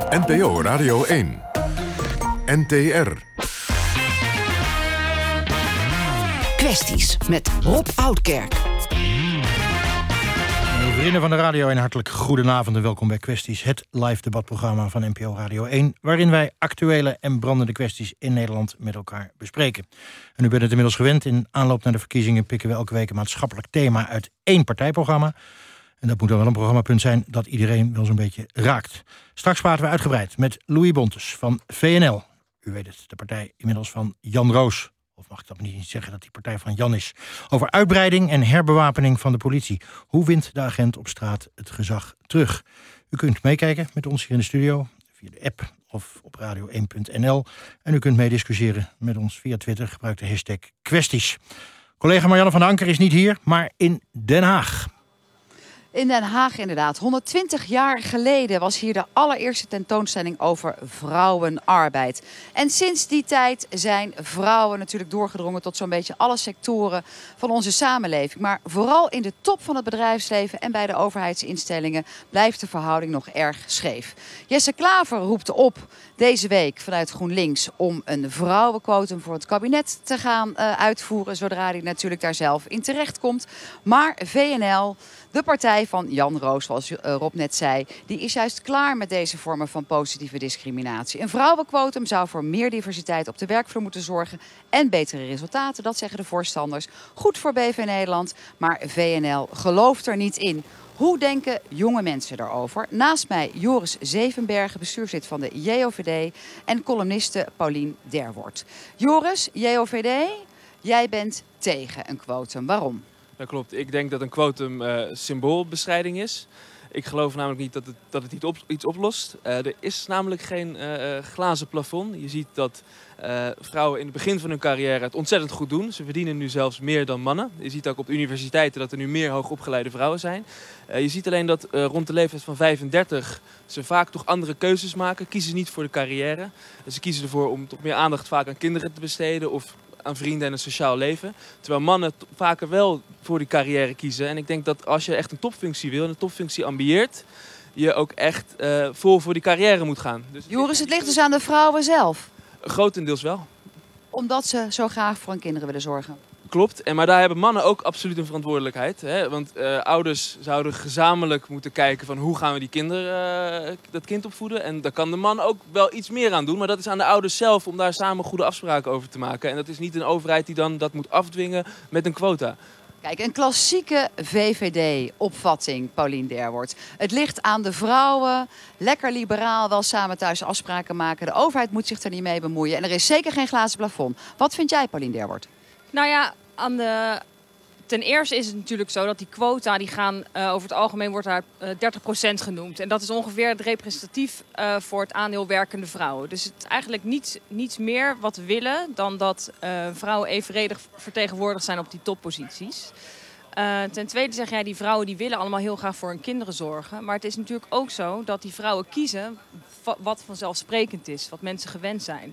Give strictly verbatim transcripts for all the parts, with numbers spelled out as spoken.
N P O Radio één. N T R. Kwesties met Rob Oudkerk. Vrienden van de radio, een hartelijk goedenavond en welkom bij Kwesties, het live debatprogramma van N P O Radio één, waarin wij actuele en brandende kwesties in Nederland met elkaar bespreken. En u bent het inmiddels gewend, in aanloop naar de verkiezingen pikken we elke week een maatschappelijk thema uit één partijprogramma. En dat moet dan wel een programmapunt zijn dat iedereen wel zo'n beetje raakt. Straks praten we uitgebreid met Louis Bontes van V N L. U weet het, de partij inmiddels van Jan Roos. Of mag ik dat niet zeggen dat die partij van Jan is? Over uitbreiding en herbewapening van de politie. Hoe wint de agent op straat het gezag terug? U kunt meekijken met ons hier in de studio, via de app of op radio één punt n l. En u kunt meediscussiëren met ons via Twitter. Gebruik de hashtag kwesties. Collega Marianne van Anker is niet hier, maar in Den Haag. In Den Haag inderdaad. honderdtwintig jaar geleden was hier de allereerste tentoonstelling over vrouwenarbeid. En sinds die tijd zijn vrouwen natuurlijk doorgedrongen tot zo'n beetje alle sectoren van onze samenleving. Maar vooral in de top van het bedrijfsleven en bij de overheidsinstellingen blijft de verhouding nog erg scheef. Jesse Klaver roept op deze week vanuit GroenLinks om een vrouwenquotum voor het kabinet te gaan uh, uitvoeren, zodra hij natuurlijk daar zelf in terecht komt. Maar V N L, de partij van Jan Roos, zoals Rob net zei, die is juist klaar met deze vormen van positieve discriminatie. Een vrouwenquotum zou voor meer diversiteit op de werkvloer moeten zorgen en betere resultaten, dat zeggen de voorstanders. Goed voor B V Nederland, maar V N L gelooft er niet in. Hoe denken jonge mensen daarover? Naast mij Joris Zevenbergen, bestuurslid van de J O V D en columniste Paulien Derwort. Joris, J O V D, jij bent tegen een quotum. Waarom? Dat klopt. Ik denk dat een quotum uh, symboolbestrijding is. Ik geloof namelijk niet dat het, dat het iets, op, iets oplost. Uh, er is namelijk geen uh, glazen plafond. Je ziet dat uh, vrouwen in het begin van hun carrière het ontzettend goed doen. Ze verdienen nu zelfs meer dan mannen. Je ziet ook op universiteiten dat er nu meer hoogopgeleide vrouwen zijn. Uh, je ziet alleen dat uh, rond de leeftijd van vijfendertig ze vaak toch andere keuzes maken. Kiezen niet voor de carrière. Ze kiezen ervoor om toch meer aandacht vaak aan kinderen te besteden of aan vrienden en een sociaal leven. Terwijl mannen t- vaker wel voor die carrière kiezen. En ik denk dat als je echt een topfunctie wil en een topfunctie ambieert, je ook echt uh, vol voor die carrière moet gaan. Dus Joris, het ligt dus aan de vrouwen zelf. Grotendeels wel. Omdat ze zo graag voor hun kinderen willen zorgen. Klopt, en maar daar hebben mannen ook absoluut een verantwoordelijkheid. Hè? Want uh, ouders zouden gezamenlijk moeten kijken van hoe gaan we die kinderen, uh, dat kind opvoeden. En daar kan de man ook wel iets meer aan doen. Maar dat is aan de ouders zelf om daar samen goede afspraken over te maken. En dat is niet een overheid die dan dat moet afdwingen met een quota. Kijk, een klassieke V V D-opvatting, Paulien Derwort. Het ligt aan de vrouwen, lekker liberaal, wel samen thuis afspraken maken. De overheid moet zich er niet mee bemoeien. En er is zeker geen glazen plafond. Wat vind jij, Paulien Derwort? Nou ja, aan de... ten eerste is het natuurlijk zo dat die quota, die gaan, uh, over het algemeen wordt daar uh, dertig procent genoemd. En dat is ongeveer het representatief uh, voor het aandeel werkende vrouwen. Dus het is eigenlijk niets, niets meer wat we willen dan dat uh, vrouwen evenredig vertegenwoordigd zijn op die topposities. Uh, ten tweede zeg jij, die vrouwen die willen allemaal heel graag voor hun kinderen zorgen. Maar het is natuurlijk ook zo dat die vrouwen kiezen wat vanzelfsprekend is, wat mensen gewend zijn.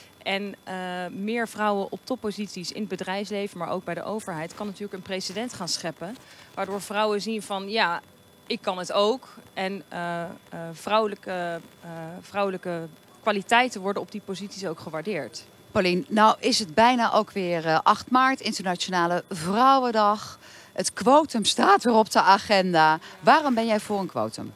En uh, meer vrouwen op topposities in het bedrijfsleven, maar ook bij de overheid, kan natuurlijk een precedent gaan scheppen. Waardoor vrouwen zien van, ja, ik kan het ook. En uh, uh, vrouwelijke, uh, vrouwelijke kwaliteiten worden op die posities ook gewaardeerd. Paulien, nou is het bijna ook weer uh, acht maart, Internationale Vrouwendag. Het quotum staat weer op de agenda. Waarom ben jij voor een quotum?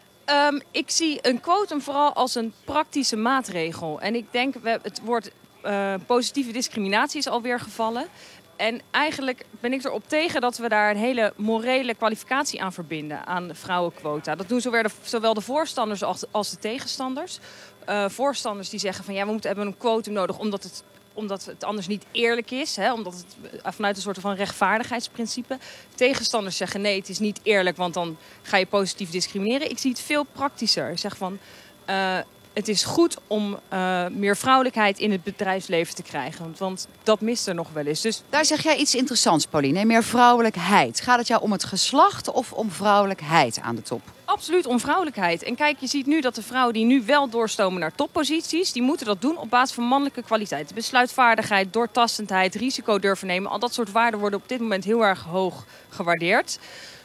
Um, ik zie een quotum vooral als een praktische maatregel. En ik denk, we, het woord uh, positieve discriminatie is alweer gevallen. En eigenlijk ben ik erop tegen dat we daar een hele morele kwalificatie aan verbinden, aan de vrouwenquota. Dat doen zowel de, zowel de voorstanders als, als de tegenstanders. Uh, voorstanders die zeggen van ja, we moeten hebben een quotum nodig omdat het... omdat het anders niet eerlijk is, hè? Omdat het vanuit een soort van rechtvaardigheidsprincipe. Tegenstanders zeggen nee, het is niet eerlijk, want dan ga je positief discrimineren. Ik zie het veel praktischer. Ik zeg van, uh, het is goed om uh, meer vrouwelijkheid in het bedrijfsleven te krijgen. Want, want dat mist er nog wel eens. Dus daar zeg jij iets interessants, Pauline. Meer vrouwelijkheid. Gaat het jou om het geslacht of om vrouwelijkheid aan de top? Absoluut om vrouwelijkheid. En kijk, je ziet nu dat de vrouwen die nu wel doorstomen naar topposities, die moeten dat doen op basis van mannelijke kwaliteiten. Besluitvaardigheid, doortastendheid, risico durven nemen. Al dat soort waarden worden op dit moment heel erg hoog gewaardeerd.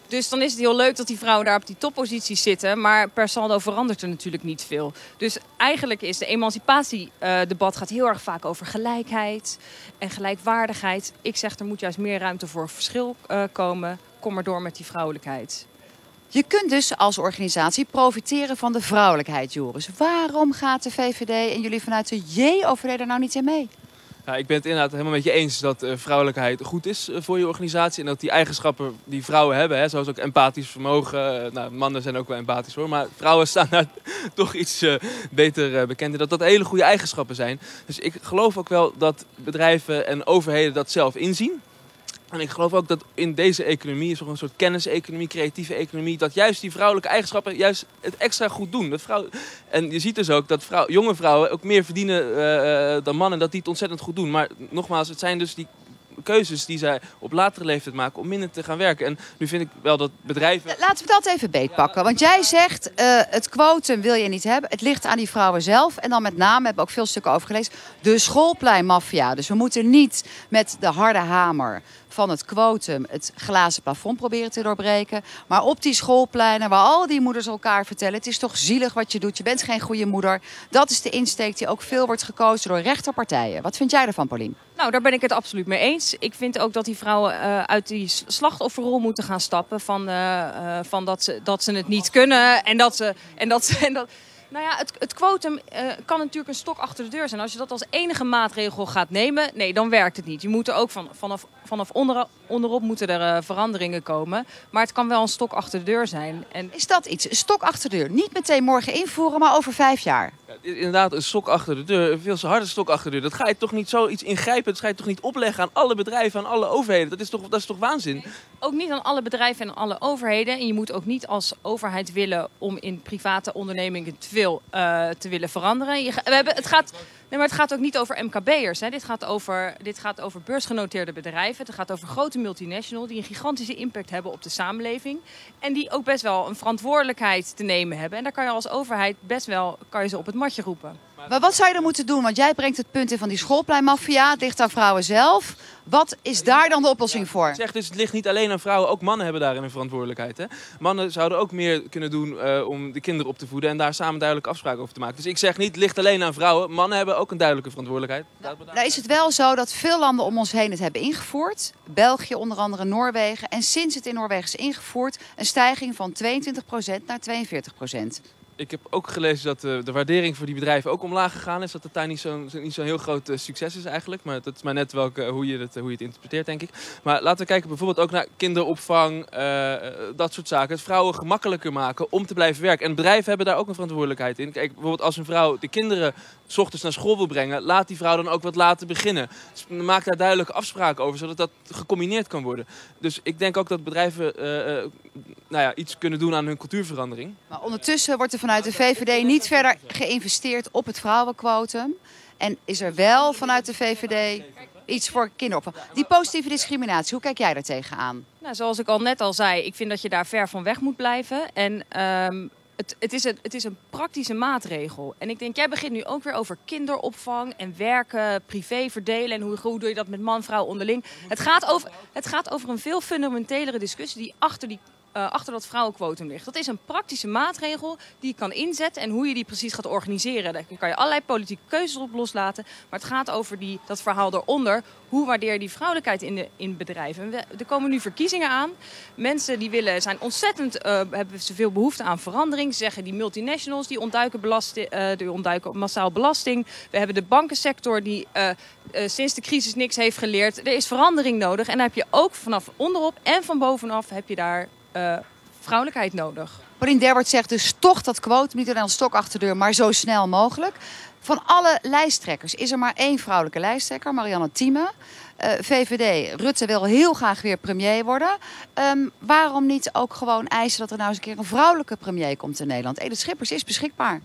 Dus dan is het heel leuk dat die vrouwen daar op die topposities zitten. Maar per saldo verandert er natuurlijk niet veel. Dus eigenlijk is de emancipatiedebat gaat heel erg vaak over gelijkheid en gelijkwaardigheid. Ik zeg er moet juist meer ruimte voor verschil uh, komen. Kom maar door met die vrouwelijkheid. Je kunt dus als organisatie profiteren van de vrouwelijkheid, Joris. Waarom gaat de V V D en jullie vanuit de J O V D er nou niet in mee? Ja, ik ben het inderdaad helemaal met je eens dat uh, vrouwelijkheid goed is uh, voor je organisatie. En dat die eigenschappen die vrouwen hebben, hè, zoals ook empathisch vermogen. Uh, nou, mannen zijn ook wel empathisch hoor, maar vrouwen staan daar toch iets uh, beter uh, bekend in. Dat dat hele goede eigenschappen zijn. Dus ik geloof ook wel dat bedrijven en overheden dat zelf inzien. En ik geloof ook dat in deze economie, is toch een soort kenniseconomie, creatieve economie, dat juist die vrouwelijke eigenschappen juist het extra goed doen. Dat vrouw... En je ziet dus ook dat vrouw... jonge vrouwen ook meer verdienen uh, dan mannen, dat die het ontzettend goed doen. Maar nogmaals, het zijn dus die keuzes die zij op latere leeftijd maken om minder te gaan werken. En nu vind ik wel dat bedrijven... Laten we dat even beetpakken. Want jij zegt, uh, het quotum wil je niet hebben. Het ligt aan die vrouwen zelf. En dan met name, hebben we ook veel stukken over gelezen, de schoolpleinmafia. Dus we moeten niet met de harde hamer van het quotum het glazen plafond proberen te doorbreken. Maar op die schoolpleinen waar al die moeders elkaar vertellen, het is toch zielig wat je doet, je bent geen goede moeder. Dat is de insteek die ook veel wordt gekozen door rechterpartijen. Wat vind jij ervan, Paulien? Nou, daar ben ik het absoluut mee eens. Ik vind ook dat die vrouwen uh, uit die slachtofferrol moeten gaan stappen. Van, uh, uh, van dat, ze, dat ze het niet kunnen en dat ze... En dat ze en dat, Nou ja, het, het quotum uh, kan natuurlijk een stok achter de deur zijn. Als je dat als enige maatregel gaat nemen, nee, dan werkt het niet. Je moet er ook van, vanaf, vanaf onder, onderop moeten er uh, veranderingen komen. Maar het kan wel een stok achter de deur zijn. En... Is dat iets? Een stok achter de deur. Niet meteen morgen invoeren, maar over vijf jaar. Ja, inderdaad, een stok achter de deur. Een veel te harde stok achter de deur. Dat ga je toch niet zoiets ingrijpen. Dat ga je toch niet opleggen aan alle bedrijven, aan alle overheden. Dat is toch, dat is toch waanzin? Nee, ook niet aan alle bedrijven en alle overheden. En je moet ook niet als overheid willen om in private ondernemingen te veel uh, te willen veranderen. Je, we hebben, het, gaat, nee, maar het gaat ook niet over M K B'ers. Hè. Dit, gaat over, dit gaat over beursgenoteerde bedrijven. Het gaat over grote multinationals die een gigantische impact hebben op de samenleving. En die ook best wel een verantwoordelijkheid te nemen hebben. En daar kan je als overheid best wel kan je ze op het matje roepen. Maar wat zou je dan moeten doen? Want jij brengt het punt in van die schoolpleinmafia. Het ligt aan vrouwen zelf. Wat is daar dan de oplossing voor? Ik zeg dus, het ligt niet alleen aan vrouwen. Ook mannen hebben daarin een verantwoordelijkheid. Hè? Mannen zouden ook meer kunnen doen uh, om de kinderen op te voeden. En daar samen duidelijke afspraken over te maken. Dus ik zeg niet, het ligt alleen aan vrouwen. Mannen hebben ook een duidelijke verantwoordelijkheid. Nou, nou is het wel zo dat veel landen om ons heen het hebben ingevoerd. België, onder andere Noorwegen. En sinds het in Noorwegen is ingevoerd, een stijging van tweeëntwintig procent naar tweeënveertig procent. Ik heb ook gelezen dat de, de waardering voor die bedrijven ook omlaag gegaan is. Dat het daar niet zo'n niet zo'n heel groot uh, succes is eigenlijk. Maar dat is maar net welke, hoe, je het, hoe je het interpreteert, denk ik. Maar laten we kijken bijvoorbeeld ook naar kinderopvang. Uh, dat soort zaken. Het vrouwen gemakkelijker maken om te blijven werken. En bedrijven hebben daar ook een verantwoordelijkheid in. Kijk, bijvoorbeeld als een vrouw de kinderen 's ochtends naar school wil brengen, laat die vrouw dan ook wat laten beginnen. Dus maak daar duidelijke afspraken over, zodat dat gecombineerd kan worden. Dus ik denk ook dat bedrijven uh, uh, nou ja, iets kunnen doen aan hun cultuurverandering. Maar ondertussen wordt er vanuit de V V D niet verder geïnvesteerd op het vrouwenquotum. En is er wel vanuit de V V D iets voor kinderopvang. Die positieve discriminatie, hoe kijk jij daar tegenaan? Nou, zoals ik al net al zei, ik vind dat je daar ver van weg moet blijven. En um, het, het, is een, het is een praktische maatregel. En ik denk, jij begint nu ook weer over kinderopvang en werken, privé verdelen. En hoe, hoe doe je dat met man, vrouw onderling. Het gaat over, het gaat over een veel fundamentelere discussie die achter die Uh, achter dat vrouwenquotum ligt. Dat is een praktische maatregel die je kan inzetten en hoe je die precies gaat organiseren. Daar kan je allerlei politieke keuzes op loslaten. Maar het gaat over die, dat verhaal eronder. Hoe waardeer je die vrouwelijkheid in, de, in bedrijven? We, er komen nu verkiezingen aan. Mensen die willen, zijn ontzettend, uh, hebben zoveel behoefte aan verandering. Ze zeggen die multinationals die ontduiken, belasti- uh, die ontduiken massaal belasting. We hebben de bankensector die uh, uh, sinds de crisis niks heeft geleerd. Er is verandering nodig. En dan heb je ook vanaf onderop en van bovenaf heb je daar Uh, vrouwelijkheid nodig. Paulien Derbert zegt dus toch dat quotum, niet alleen een stok achter de deur, maar zo snel mogelijk. Van alle lijsttrekkers is er maar één vrouwelijke lijsttrekker, Marianne Thieme. Uh, V V D, Rutte wil heel graag weer premier worden. Um, waarom niet ook gewoon eisen dat er nou eens een keer een vrouwelijke premier komt in Nederland? Edith Schippers is beschikbaar.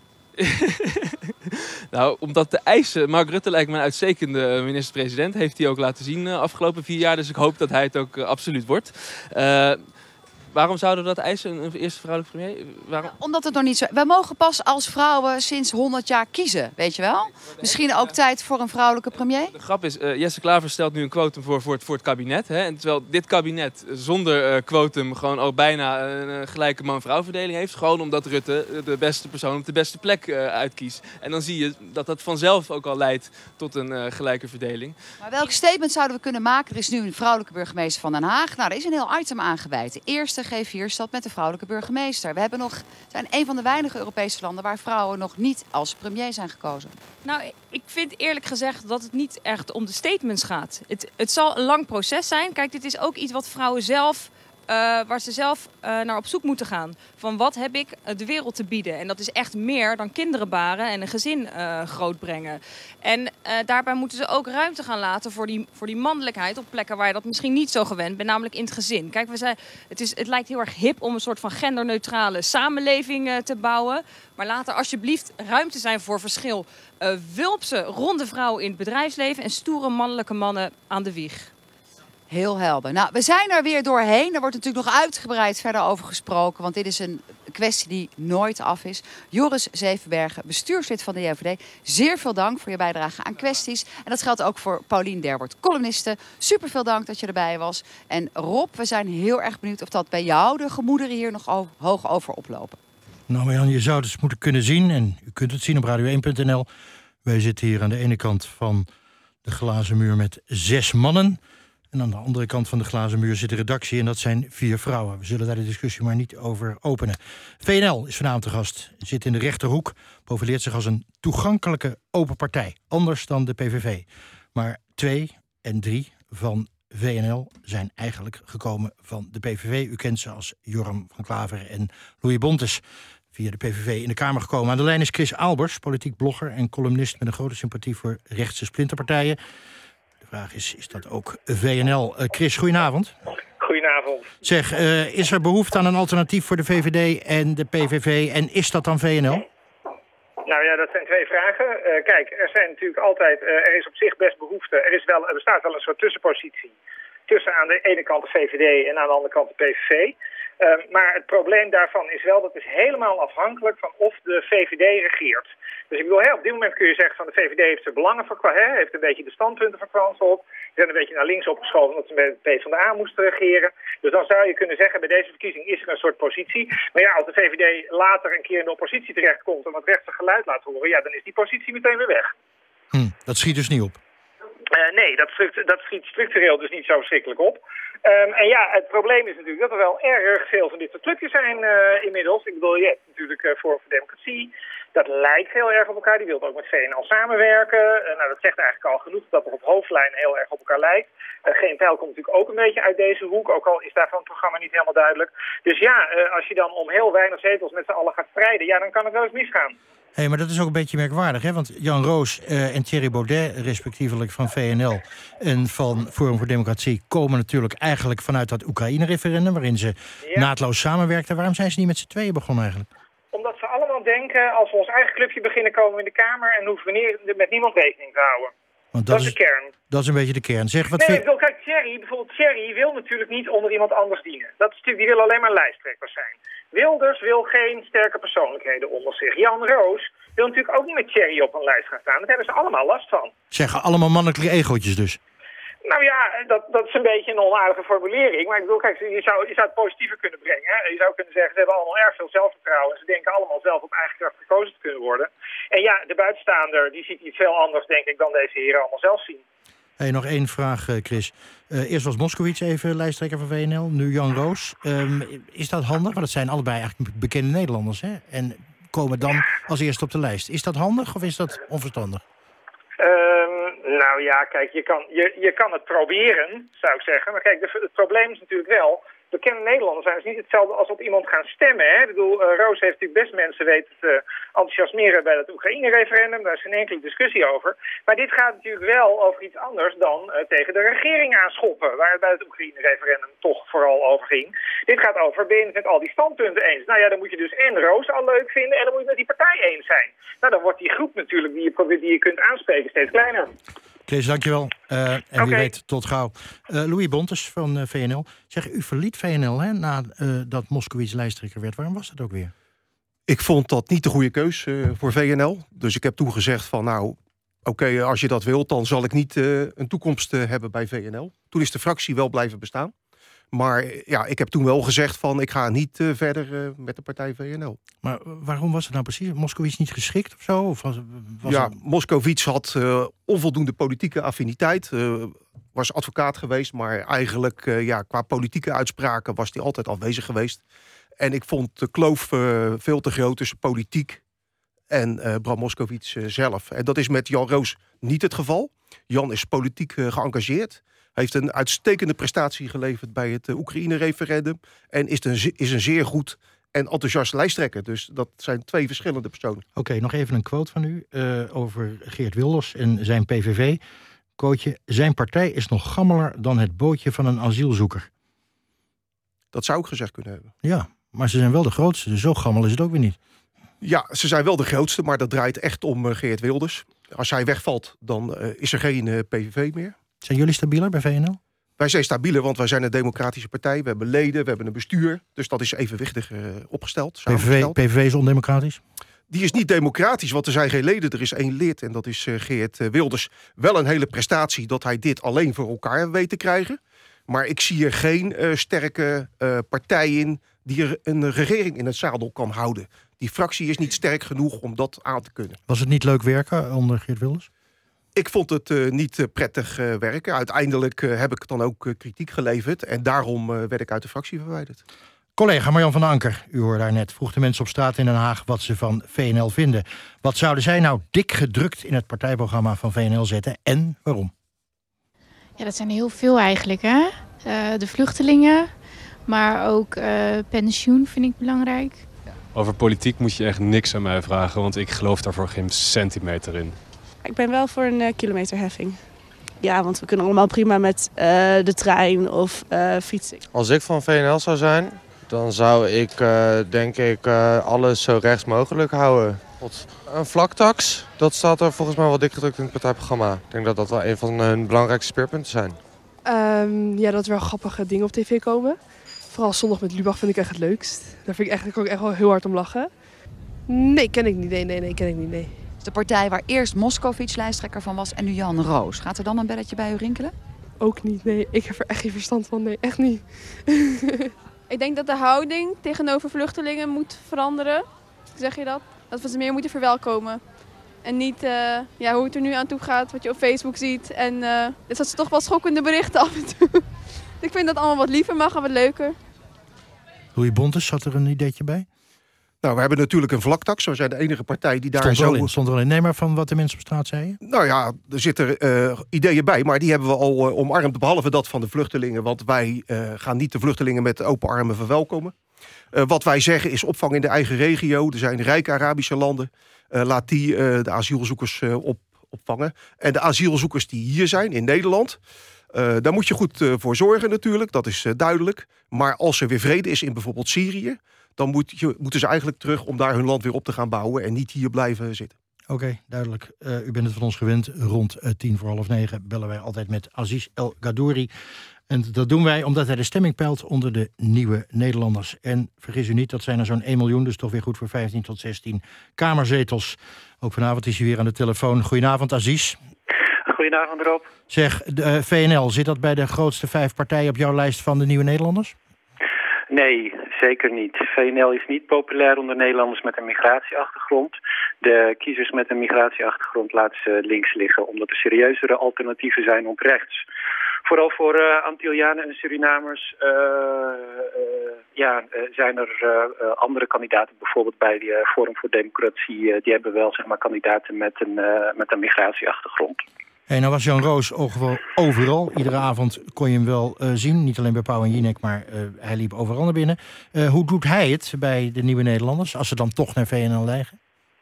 Nou, omdat de eisen... Mark Rutte lijkt me een uitstekende minister-president. Heeft hij ook laten zien de uh, afgelopen vier jaar. Dus ik hoop dat hij het ook uh, absoluut wordt. Uh, Waarom zouden we dat eisen, een eerste vrouwelijke premier? Waarom? Omdat het nog niet zo... Wij mogen pas als vrouwen sinds honderd jaar kiezen, weet je wel? Misschien ook tijd voor een vrouwelijke premier? De grap is, uh, Jesse Klaver stelt nu een quotum voor, voor, het, voor het kabinet. Hè? En terwijl dit kabinet zonder uh, quotum gewoon ook bijna een uh, gelijke man-vrouw verdeling heeft. Gewoon omdat Rutte de beste persoon op de beste plek uh, uitkiest. En dan zie je dat dat vanzelf ook al leidt tot een uh, gelijke verdeling. Maar welk statement zouden we kunnen maken? Er is nu een vrouwelijke burgemeester van Den Haag. Nou, er is een heel item aangeweid. De eerste G vier stad met de vrouwelijke burgemeester. We hebben nog, zijn een van de weinige Europese landen waar vrouwen nog niet als premier zijn gekozen. Nou, ik vind eerlijk gezegd dat het niet echt om de statements gaat. Het, het zal een lang proces zijn. Kijk, dit is ook iets wat vrouwen zelf... Uh, waar ze zelf uh, naar op zoek moeten gaan. Van wat heb ik uh, de wereld te bieden? En dat is echt meer dan kinderen baren en een gezin uh, grootbrengen. En uh, daarbij moeten ze ook ruimte gaan laten voor die, voor die mannelijkheid op plekken waar je dat misschien niet zo gewend bent, namelijk in het gezin. Kijk, we zijn, het, is, het lijkt heel erg hip om een soort van genderneutrale samenleving uh, te bouwen. Maar laat er alsjeblieft ruimte zijn voor verschil. Uh, wulpse, ronde vrouwen in het bedrijfsleven en stoere mannelijke mannen aan de wieg. Heel helder. Nou, we zijn er weer doorheen. Er wordt natuurlijk nog uitgebreid verder over gesproken. Want dit is een kwestie die nooit af is. Joris Zevenbergen, bestuurslid van de J V D. Zeer veel dank voor je bijdrage aan kwesties. En dat geldt ook voor Paulien Derbert, columniste. Super veel dank dat je erbij was. En Rob, we zijn heel erg benieuwd of dat bij jou de gemoederen hier nog hoog over oplopen. Nou Marjan, je zou het eens moeten kunnen zien. En u kunt het zien op radio één punt n l. Wij zitten hier aan de ene kant van de glazen muur met zes mannen. En aan de andere kant van de glazen muur zit de redactie en dat zijn vier vrouwen. We zullen daar de discussie maar niet over openen. V N L is vanavond te gast. Zit in de rechterhoek. Profileert zich als een toegankelijke open partij. Anders dan de P V V. Maar twee en drie van V N L zijn eigenlijk gekomen van de P V V. U kent ze als Joram van Klaver en Louis Bontes. Via de P V V in de Kamer gekomen. Aan de lijn is Chris Albers, politiek blogger en columnist met een grote sympathie voor rechtse splinterpartijen. De vraag is, is dat ook V N L? Uh, Chris, goedenavond. Goedenavond. Zeg, uh, is er behoefte aan een alternatief voor de V V D en de P V V? En is dat dan V N L? Nou ja, dat zijn twee vragen. Uh, kijk, er zijn natuurlijk altijd, uh, er is op zich best behoefte. Er, is wel, er bestaat wel een soort tussenpositie tussen aan de ene kant de V V D en aan de andere kant de P V V. Uh, maar het probleem daarvan is wel, dat is helemaal afhankelijk van of de V V D regeert. Dus ik bedoel, hè, op dit moment kun je zeggen van de V V D heeft zijn belangen verkwanseld, heeft een beetje de standpunten verkwanseld. Ze zijn een beetje naar links opgeschoven omdat ze met de PvdA moesten regeren. Dus dan zou je kunnen zeggen, bij deze verkiezing is er een soort positie. Maar ja, als de V V D later een keer in de oppositie terechtkomt en wat rechtse geluid laat horen, ja, dan is die positie meteen weer weg. Hm, dat schiet dus niet op. Uh, nee, dat, dat schiet structureel dus niet zo verschrikkelijk op. Um, en ja, het probleem is natuurlijk dat er wel erg veel van dit soort clubjes zijn uh, inmiddels. Ik bedoel, je hebt natuurlijk uh, Forum voor Democratie. Dat lijkt heel erg op elkaar. Die wil ook met V N L samenwerken. Uh, nou, dat zegt eigenlijk al genoeg dat er op hoofdlijn heel erg op elkaar lijkt. Uh, Geen Pijl komt natuurlijk ook een beetje uit deze hoek. Ook al is daarvan het programma niet helemaal duidelijk. Dus ja, uh, als je dan om heel weinig zetels met z'n allen gaat strijden, ja, dan kan het wel eens misgaan. Hé, hey, maar dat is ook een beetje merkwaardig, hè? Want Jan Roos uh, en Thierry Baudet, respectievelijk van V N L en van Forum voor Democratie, komen natuurlijk eigenlijk vanuit dat Oekraïne-referendum, waarin ze ja. naadloos samenwerkten. Waarom zijn ze niet met z'n tweeën begonnen eigenlijk? Omdat ze allemaal denken, als we ons eigen clubje beginnen, komen we in de Kamer en hoeven we met niemand rekening te houden. Want dat, dat is de kern. Dat is een beetje de kern. Zeg, wat nee, vind... ik bedoel, kijk, Thierry, bijvoorbeeld Thierry wil natuurlijk niet onder iemand anders dienen. Dat is natuurlijk, die wil alleen maar lijsttrekkers zijn. Wilders wil geen sterke persoonlijkheden onder zich. Jan Roos wil natuurlijk ook niet met Thierry op een lijst gaan staan. Daar hebben ze allemaal last van. Zeggen allemaal mannelijke egootjes dus. Nou ja, dat, dat is een beetje een onaardige formulering. Maar ik bedoel, kijk, je zou, je zou het positiever kunnen brengen. Hè? Je zou kunnen zeggen, ze hebben allemaal erg veel zelfvertrouwen. En ze denken allemaal zelf op eigen kracht gekozen te kunnen worden. En ja, de buitenstaander die ziet iets veel anders, denk ik, dan deze heren allemaal zelf zien. Hey, nog één vraag, Chris. Uh, eerst was Moskowitz even lijsttrekker van V N L, nu Jan Roos. Um, is dat handig? Want dat zijn allebei eigenlijk bekende Nederlanders, hè? En komen dan als eerste op de lijst. Is dat handig of is dat onverstandig? Um, nou ja, kijk, je kan, je, je kan het proberen, zou ik zeggen. Maar kijk, de, het probleem is natuurlijk wel, bekende Nederlanders zijn dus niet hetzelfde als op iemand gaan stemmen. Hè? Ik bedoel, uh, Roos heeft natuurlijk best mensen weten te enthousiasmeren bij het Oekraïne-referendum. Daar is geen enkele discussie over. Maar dit gaat natuurlijk wel over iets anders dan uh, tegen de regering aanschoppen, waar het bij het Oekraïne-referendum toch vooral over ging. Dit gaat over, ben je het met al die standpunten eens? Nou ja, dan moet je dus en Roos al leuk vinden en dan moet je met die partij eens zijn. Nou, dan wordt die groep natuurlijk die je, probeert, die je kunt aanspreken steeds kleiner. Chris, dankjewel. Uh, en okay. wie weet, tot gauw. Uh, Louis Bontes van uh, V N L. Zeg, u verliet V N L hè, nadat uh, Moskowitz lijsttrekker werd. Waarom was dat ook weer? Ik vond dat niet de goede keus uh, voor V N L. Dus ik heb toen gezegd van nou, oké, okay, als je dat wilt, dan zal ik niet uh, een toekomst uh, hebben bij V N L. Toen is de fractie wel blijven bestaan. Maar ja, ik heb toen wel gezegd van ik ga niet uh, verder uh, met de partij V N L. Maar waarom was het nou precies? Moskowitz niet geschikt of zo? Of was, was ja, het... Moskowitz had uh, onvoldoende politieke affiniteit. Uh, was advocaat geweest, maar eigenlijk uh, ja, qua politieke uitspraken was hij altijd afwezig geweest. En ik vond de kloof uh, veel te groot tussen politiek en uh, Bram Moskowitz uh, zelf. En dat is met Jan Roos niet het geval. Jan is politiek uh, geëngageerd. Heeft een uitstekende prestatie geleverd bij het uh, Oekraïne-referendum. En is een, is een zeer goed en enthousiast lijsttrekker. Dus dat zijn twee verschillende personen. Oké, okay, nog even een quote van u uh, over Geert Wilders en zijn P V V. Quoteje, zijn partij is nog gammeler dan het bootje van een asielzoeker. Dat zou ik gezegd kunnen hebben. Ja, maar ze zijn wel de grootste, dus zo gammel is het ook weer niet. Ja, ze zijn wel de grootste, maar dat draait echt om uh, Geert Wilders. Als hij wegvalt, dan uh, is er geen uh, P V V meer. Zijn jullie stabieler bij V N L? Wij zijn stabieler, want wij zijn een democratische partij. We hebben leden, we hebben een bestuur. Dus dat is evenwichtig uh, opgesteld. P V V, P V V is ondemocratisch? Die is niet democratisch, want er zijn geen leden. Er is één lid en dat is uh, Geert uh, Wilders. Wel een hele prestatie dat hij dit alleen voor elkaar weet te krijgen. Maar ik zie er geen uh, sterke uh, partij in die er een regering in het zadel kan houden. Die fractie is niet sterk genoeg om dat aan te kunnen. Was het niet leuk werken onder Geert Wilders? Ik vond het uh, niet uh, prettig uh, werken. Uiteindelijk uh, heb ik dan ook uh, kritiek geleverd. En daarom uh, werd ik uit de fractie verwijderd. Collega Marjan van Anker, u hoorde daar net, vroeg de mensen op straat in Den Haag wat ze van V N L vinden. Wat zouden zij nou dik gedrukt in het partijprogramma van V N L zetten en waarom? Ja, dat zijn heel veel eigenlijk, hè. Uh, de vluchtelingen, maar ook uh, pensioen vind ik belangrijk. Over politiek moet je echt niks aan mij vragen, want ik geloof daarvoor geen centimeter in. Ik ben wel voor een uh, kilometerheffing. Ja, want we kunnen allemaal prima met uh, de trein of uh, fietsen. Als ik van V N L zou zijn, dan zou ik uh, denk ik uh, alles zo rechts mogelijk houden. God. Een vlaktax, dat staat er volgens mij wel dik gedrukt in het partijprogramma. Ik denk dat dat wel een van hun belangrijkste speerpunten zijn. Um, ja, dat er wel grappige dingen op tv komen. Vooral zondag met Lubach vind ik echt het leukst. Daar vind ik eigenlijk ook echt wel heel hard om lachen. Nee, ken ik niet. Nee, nee, nee, ken ik niet. Nee. De partij waar eerst Moskowitz lijsttrekker van was en nu Jan Roos. Gaat er dan een belletje bij u rinkelen? Ook niet, nee. Ik heb er echt geen verstand van. Nee, echt niet. Ik denk dat de houding tegenover vluchtelingen moet veranderen. Hoe zeg je dat? Dat we ze meer moeten verwelkomen. En niet uh, ja, hoe het er nu aan toe gaat, wat je op Facebook ziet. En uh, dus dat ze toch wel schokkende berichten af en toe. Ik vind dat allemaal wat liever mag en wat leuker. Louis Bontes, zat er een ideetje bij? Nou, we hebben natuurlijk een vlaktax. We zijn de enige partij die daar stond zo... Er in, stond er al in. Nee, maar van wat de mensen op straat zeiden? Nou ja, er zitten uh, ideeën bij, maar die hebben we al uh, omarmd. Behalve dat van de vluchtelingen, want wij uh, gaan niet de vluchtelingen met open armen verwelkomen. Uh, wat wij zeggen is opvang in de eigen regio. Er zijn rijke Arabische landen. Uh, laat die uh, de asielzoekers uh, op, opvangen. En de asielzoekers die hier zijn, in Nederland... Uh, daar moet je goed uh, voor zorgen natuurlijk, dat is uh, duidelijk. Maar als er weer vrede is in bijvoorbeeld Syrië... dan moet je, moeten ze eigenlijk terug om daar hun land weer op te gaan bouwen... en niet hier blijven zitten. Oké, okay, duidelijk. Uh, u bent het van ons gewend. Rond uh, tien voor half negen bellen wij altijd met Aziz El Gadouri. En dat doen wij omdat hij de stemming peilt onder de nieuwe Nederlanders. En vergis u niet, dat zijn er zo'n één miljoen... dus toch weer goed voor vijftien tot zestien kamerzetels. Ook vanavond is hij weer aan de telefoon. Goedenavond, Aziz. Goedenavond, Rob. Zeg, de, uh, V N L, zit dat bij de grootste vijf partijen op jouw lijst van de nieuwe Nederlanders? Nee, zeker niet. V N L is niet populair onder Nederlanders met een migratieachtergrond. De kiezers met een migratieachtergrond laten ze links liggen... omdat er serieuzere alternatieven zijn op rechts. Vooral voor uh, Antillianen en Surinamers uh, uh, ja, uh, zijn er uh, uh, andere kandidaten. Bijvoorbeeld bij de uh, Forum voor Democratie. Uh, die hebben wel zeg maar, kandidaten met een, uh, met een migratieachtergrond. Hey, nou was Jan Roos overal. Iedere avond kon je hem wel uh, zien. Niet alleen bij Pauw en Jinek, maar uh, hij liep overal naar binnen. Uh, hoe doet hij het bij de nieuwe Nederlanders, als ze dan toch naar V N L neigen?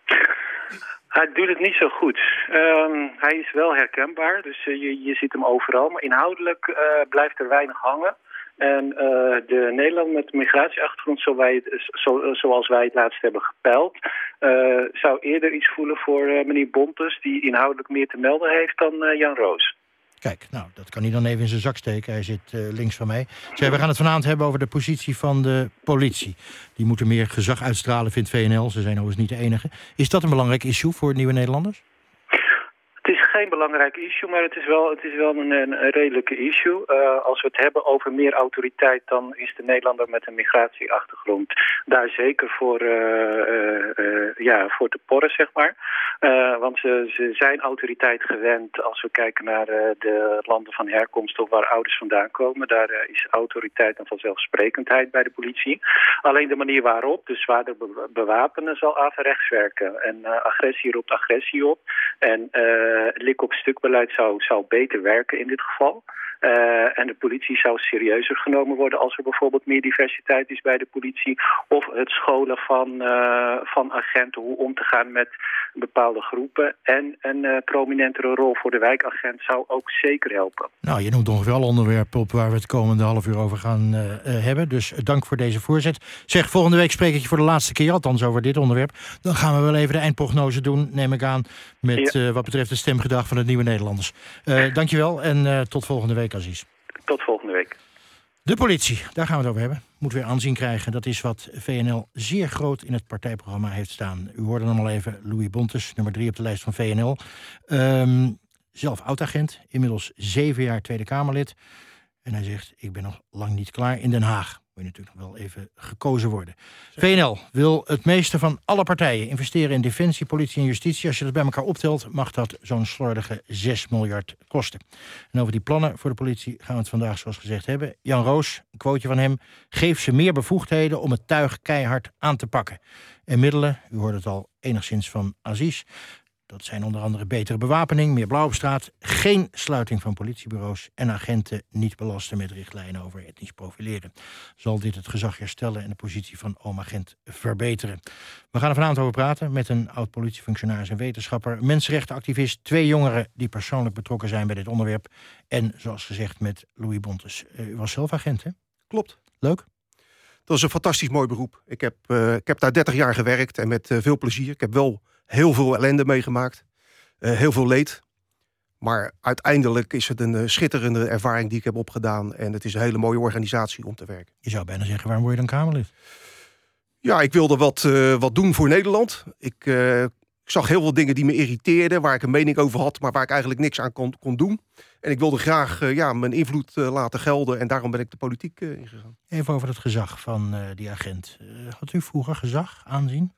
Hij doet het niet zo goed. Um, hij is wel herkenbaar, dus uh, je, je ziet hem overal. Maar inhoudelijk uh, blijft er weinig hangen. En uh, de Nederlanders met migratieachtergrond, zo wij het, zo, zoals wij het laatst hebben gepeild... Uh, zou eerder iets voelen voor uh, meneer Bontes, die inhoudelijk meer te melden heeft dan uh, Jan Roos. Kijk, nou, dat kan hij dan even in zijn zak steken. Hij zit uh, links van mij. Zeg, we gaan het vanavond hebben over de positie van de politie. Die moeten meer gezag uitstralen, vindt V N L. Ze zijn overigens niet de enige. Is dat een belangrijk issue voor Nieuwe Nederlanders? Het is geen belangrijk issue, maar het is wel, het is wel een, een redelijke issue. Uh, als we het hebben over meer autoriteit, dan is de Nederlander met een migratieachtergrond daar zeker voor, uh, uh, uh, ja, voor te porren, zeg maar. Uh, want ze, ze zijn autoriteit gewend als we kijken naar uh, de landen van herkomst of waar ouders vandaan komen. Daar uh, is autoriteit en vanzelfsprekendheid bij de politie. Alleen de manier waarop, dus zwaarder be- bewapenen, zal averechts werken. En uh, agressie roept agressie op. En uh, lik-op-stuk-beleid zou, zou beter werken in dit geval. Uh, en de politie zou serieuzer genomen worden als er bijvoorbeeld meer diversiteit is bij de politie. Of het scholen van, uh, van agenten, hoe om te gaan met bepaalde groepen. En een uh, prominentere rol voor de wijkagent zou ook zeker helpen. Nou, je noemt ongeveer alle onderwerpen op waar we het komende half uur over gaan uh, uh, hebben. Dus dank voor deze voorzet. Zeg, volgende week spreek ik je voor de laatste keer, althans over dit onderwerp. Dan gaan we wel even de eindprognose doen, neem ik aan, met ja. uh, wat betreft de stemgedrag van het Nieuwe Nederlanders. Uh, dankjewel en uh, tot volgende week, Aziz. Tot volgende week. De politie, daar gaan we het over hebben. Moet weer aanzien krijgen. Dat is wat V N L zeer groot in het partijprogramma heeft staan. U hoorde hem al even, Louis Bontes, nummer drie op de lijst van V N L. Um, zelf oud-agent, inmiddels zeven jaar Tweede Kamerlid. En hij zegt, ik ben nog lang niet klaar in Den Haag. Moet je natuurlijk nog wel even gekozen worden. V N L wil het meeste van alle partijen investeren in defensie, politie en justitie. Als je dat bij elkaar optelt, mag dat zo'n slordige zes miljard kosten. En over die plannen voor de politie gaan we het vandaag zoals gezegd hebben. Jan Roos, een quoteje van hem. Geef ze meer bevoegdheden om het tuig keihard aan te pakken. En middelen, u hoorde het al enigszins van Aziz. Dat zijn onder andere betere bewapening, meer blauw op straat, geen sluiting van politiebureaus en agenten niet belasten met richtlijnen over etnisch profileren. Zal dit het gezag herstellen en de positie van oom-agent verbeteren? We gaan er vanavond over praten met een oud-politiefunctionaris en wetenschapper, mensenrechtenactivist, twee jongeren die persoonlijk betrokken zijn bij dit onderwerp en zoals gezegd met Louis Bontes. U was zelf agent, hè? Klopt. Leuk? Dat is een fantastisch mooi beroep. Ik heb, uh, ik heb daar dertig jaar gewerkt en met uh, veel plezier. Ik heb wel heel veel ellende meegemaakt. Uh, heel veel leed. Maar uiteindelijk is het een uh, schitterende ervaring die ik heb opgedaan. En het is een hele mooie organisatie om te werken. Je zou bijna zeggen, waarom word je dan Kamerlid? Ja, ik wilde wat, uh, wat doen voor Nederland. Ik, uh, ik zag heel veel dingen die me irriteerden. Waar ik een mening over had, maar waar ik eigenlijk niks aan kon, kon doen. En ik wilde graag uh, ja, mijn invloed uh, laten gelden. En daarom ben ik de politiek uh, ingegaan. Even over het gezag van uh, die agent. Uh, had u vroeger gezag, aanzien?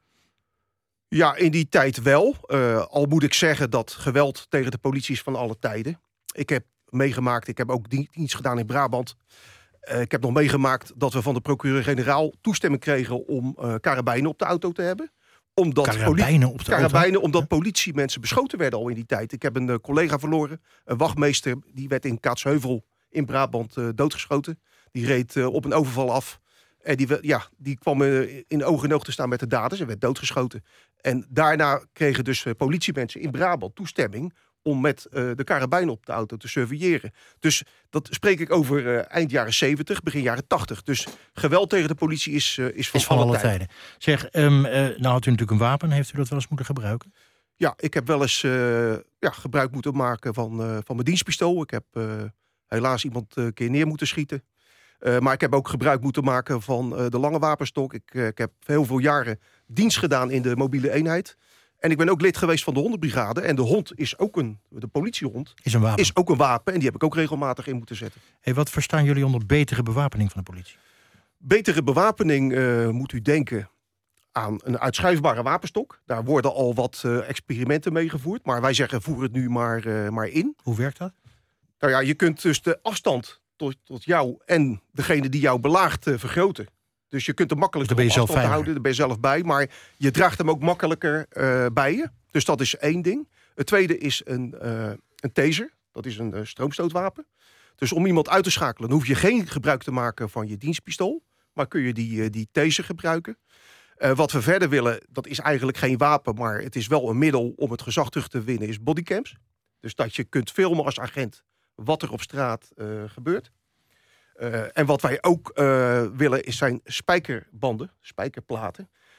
Ja, in die tijd wel. Uh, al moet ik zeggen dat geweld tegen de politie is van alle tijden. Ik heb meegemaakt, ik heb ook dienst gedaan in Brabant. Uh, ik heb nog meegemaakt dat we van de procureur-generaal toestemming kregen om uh, karabijnen op de auto te hebben. Omdat karabijnen op de karabijnen, auto? omdat politiemensen beschoten werden al in die tijd. Ik heb een uh, collega verloren, een wachtmeester, die werd in Kaatsheuvel in Brabant uh, doodgeschoten. Die reed uh, op een overval af. En die, ja, die kwam uh, in oog en oog te staan met de daders en werd doodgeschoten. En daarna kregen dus uh, politiemensen in Brabant toestemming om met uh, de karabijn op de auto te surveilleren. Dus dat spreek ik over uh, eind jaren zeventig, begin jaren tachtig. Dus geweld tegen de politie is, uh, is van, is van alle, alle tijden. tijden. Zeg, um, uh, nou had u natuurlijk een wapen. Heeft u dat wel eens moeten gebruiken? Ja, ik heb wel eens uh, ja, gebruik moeten maken van, uh, van mijn dienstpistool. Ik heb uh, helaas iemand een keer neer moeten schieten. Uh, maar ik heb ook gebruik moeten maken van uh, de lange wapenstok. Ik, uh, ik heb heel veel jaren dienst gedaan in de mobiele eenheid. En ik ben ook lid geweest van de hondenbrigade. En de hond is ook een, de politiehond, is een wapen. Is ook een wapen. En die heb ik ook regelmatig in moeten zetten. Hey, wat verstaan jullie onder betere bewapening van de politie? Betere bewapening uh, moet u denken aan een uitschuifbare wapenstok. Daar worden al wat uh, experimenten mee gevoerd. Maar wij zeggen, voer het nu maar, uh, maar in. Hoe werkt dat? Nou ja, je kunt dus de afstand tot, tot jou en degene die jou belaagt uh, vergroten. Dus je kunt er makkelijker dus op afstand houden. Daar ben je zelf bij. Maar je draagt hem ook makkelijker uh, bij je. Dus dat is één ding. Het tweede is een, uh, een taser. Dat is een uh, stroomstootwapen. Dus om iemand uit te schakelen, dan hoef je geen gebruik te maken van je dienstpistool. Maar kun je die, uh, die taser gebruiken. Uh, wat we verder willen, dat is eigenlijk geen wapen. Maar het is wel een middel om het gezag terug te winnen, is bodycams. Dus dat je kunt filmen als agent wat er op straat uh, gebeurt. Uh, en wat wij ook uh, willen is zijn spijkerbanden, spijkerplaten.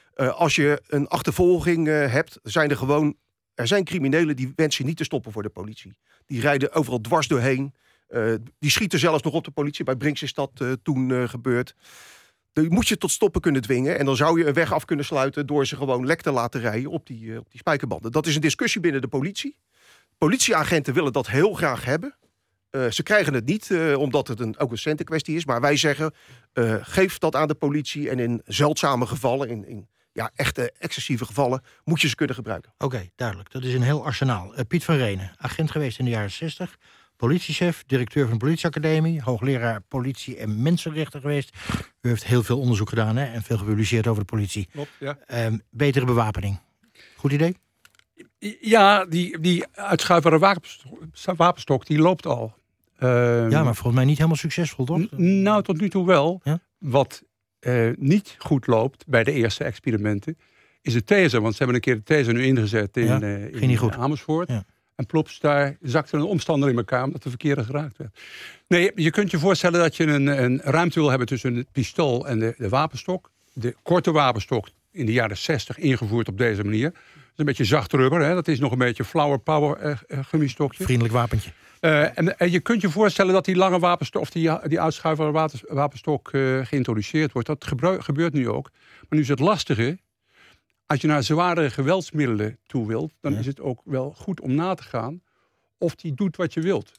Uh, als je een achtervolging uh, hebt, zijn er gewoon... Er zijn criminelen die wensen niet te stoppen voor de politie. Die rijden overal dwars doorheen. Uh, die schieten zelfs nog op de politie. Bij Brinks is dat uh, toen uh, gebeurd. Dan moet je tot stoppen kunnen dwingen. En dan zou je een weg af kunnen sluiten door ze gewoon lek te laten rijden op die, uh, op die spijkerbanden. Dat is een discussie binnen de politie. Politieagenten willen dat heel graag hebben. Uh, ze krijgen het niet, uh, omdat het een, ook een centenkwestie is. Maar wij zeggen, uh, geef dat aan de politie. En in zeldzame gevallen, in, in ja, echte excessieve gevallen, moet je ze kunnen gebruiken. Oké, okay, duidelijk. Dat is een heel arsenaal. Uh, Piet van Renen, agent geweest in de jaren zestig. Politiechef, directeur van de politieacademie, hoogleraar politie en mensenrechten geweest. U heeft heel veel onderzoek gedaan, hè, en veel gepubliceerd over de politie. Klopt, ja. Uh, betere bewapening. Goed idee? Ja, die, die uitschuifbare wapenstok, wapenstok die loopt al. Uh, ja, maar volgens mij niet helemaal succesvol, toch? N- nou, tot nu toe wel. Ja? Wat uh, niet goed loopt bij de eerste experimenten is de taser. Want ze hebben een keer de taser nu ingezet in, ja, uh, in niet goed. Amersfoort. Ja. En plops, daar zakte een omstander in elkaar omdat de verkeerde geraakt werd. Nee, je kunt je voorstellen dat je een, een ruimte wil hebben tussen het pistool en de, de wapenstok. De korte wapenstok in de jaren zestig ingevoerd op deze manier. Dat is een beetje zacht rubber. Hè? Dat is nog een beetje flower power uh, uh, gummistokje. Vriendelijk wapentje. Uh, en, en je kunt je voorstellen dat die lange wapenstok, of die, die uitschuifbare wapenstok uh, geïntroduceerd wordt. Dat gebru- gebeurt nu ook. Maar nu is het lastige. Als je naar zware geweldsmiddelen toe wilt, dan ja. is het ook wel goed om na te gaan of die doet wat je wilt.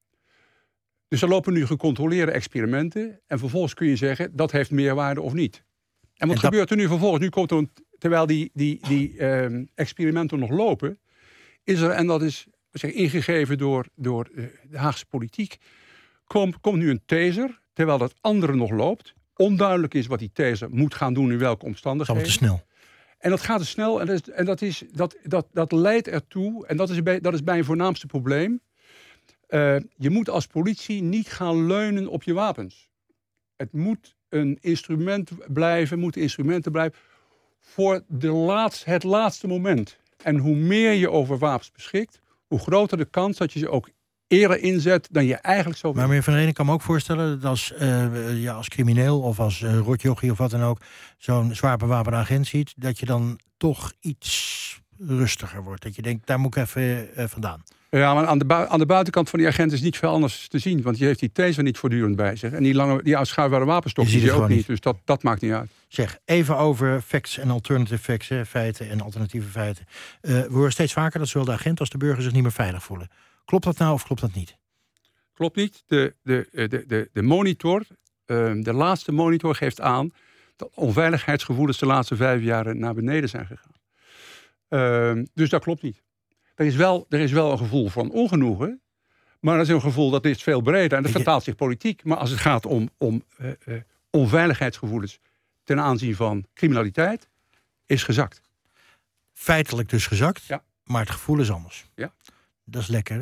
Dus er lopen nu gecontroleerde experimenten en vervolgens kun je zeggen dat heeft meerwaarde of niet. En wat en gebeurt er nu vervolgens? Nu komt er een, terwijl die, die, die uh, experimenten nog lopen, is er, en dat is zeg, ingegeven door, door uh, de Haagse politiek, komt, komt nu een taser, terwijl dat andere nog loopt. Onduidelijk is wat die taser moet gaan doen in welke omstandigheden. Dat is te snel. En dat gaat te snel en, dat, is, en dat, is, dat, dat, dat leidt ertoe, en dat is bij, dat is bij een voornaamste probleem. Uh, je moet als politie niet gaan leunen op je wapens. Het moet een instrument blijven, moeten instrumenten blijven voor de laatst, het laatste moment. En hoe meer je over wapens beschikt, hoe groter de kans dat je ze ook eerder inzet dan je eigenlijk zou willen. Maar meneer Van Renen, kan me ook voorstellen dat als, uh, ja, als crimineel of als uh, rotjochie of wat dan ook zo'n zwaar bewapende agent ziet, dat je dan toch iets rustiger wordt. Dat je denkt, daar moet ik even uh, vandaan. Ja, maar aan de, bu- aan de buitenkant van die agent is niet veel anders te zien. Want je heeft die taser niet voortdurend bij zich. En die lange, die uitschuifbare wapenstok zie je ook niet. niet. Dus dat, dat maakt niet uit. Zeg, even over facts en alternative facts, hè, feiten en alternatieve feiten. Uh, we horen steeds vaker dat zowel de agent als de burger zich niet meer veilig voelen. Klopt dat nou of klopt dat niet? Klopt niet. De, de, de, de, de monitor, uh, de laatste monitor geeft aan dat onveiligheidsgevoelens de laatste vijf jaren naar beneden zijn gegaan. Uh, dus dat klopt niet. Er is, wel, er is wel een gevoel van ongenoegen, maar dat is een gevoel dat is veel breder en dat vertaalt zich politiek. Maar als het gaat om, om uh, uh, onveiligheidsgevoelens ten aanzien van criminaliteit, is gezakt. Feitelijk dus gezakt, ja. Maar het gevoel is anders. Ja. Dat is lekker, hè?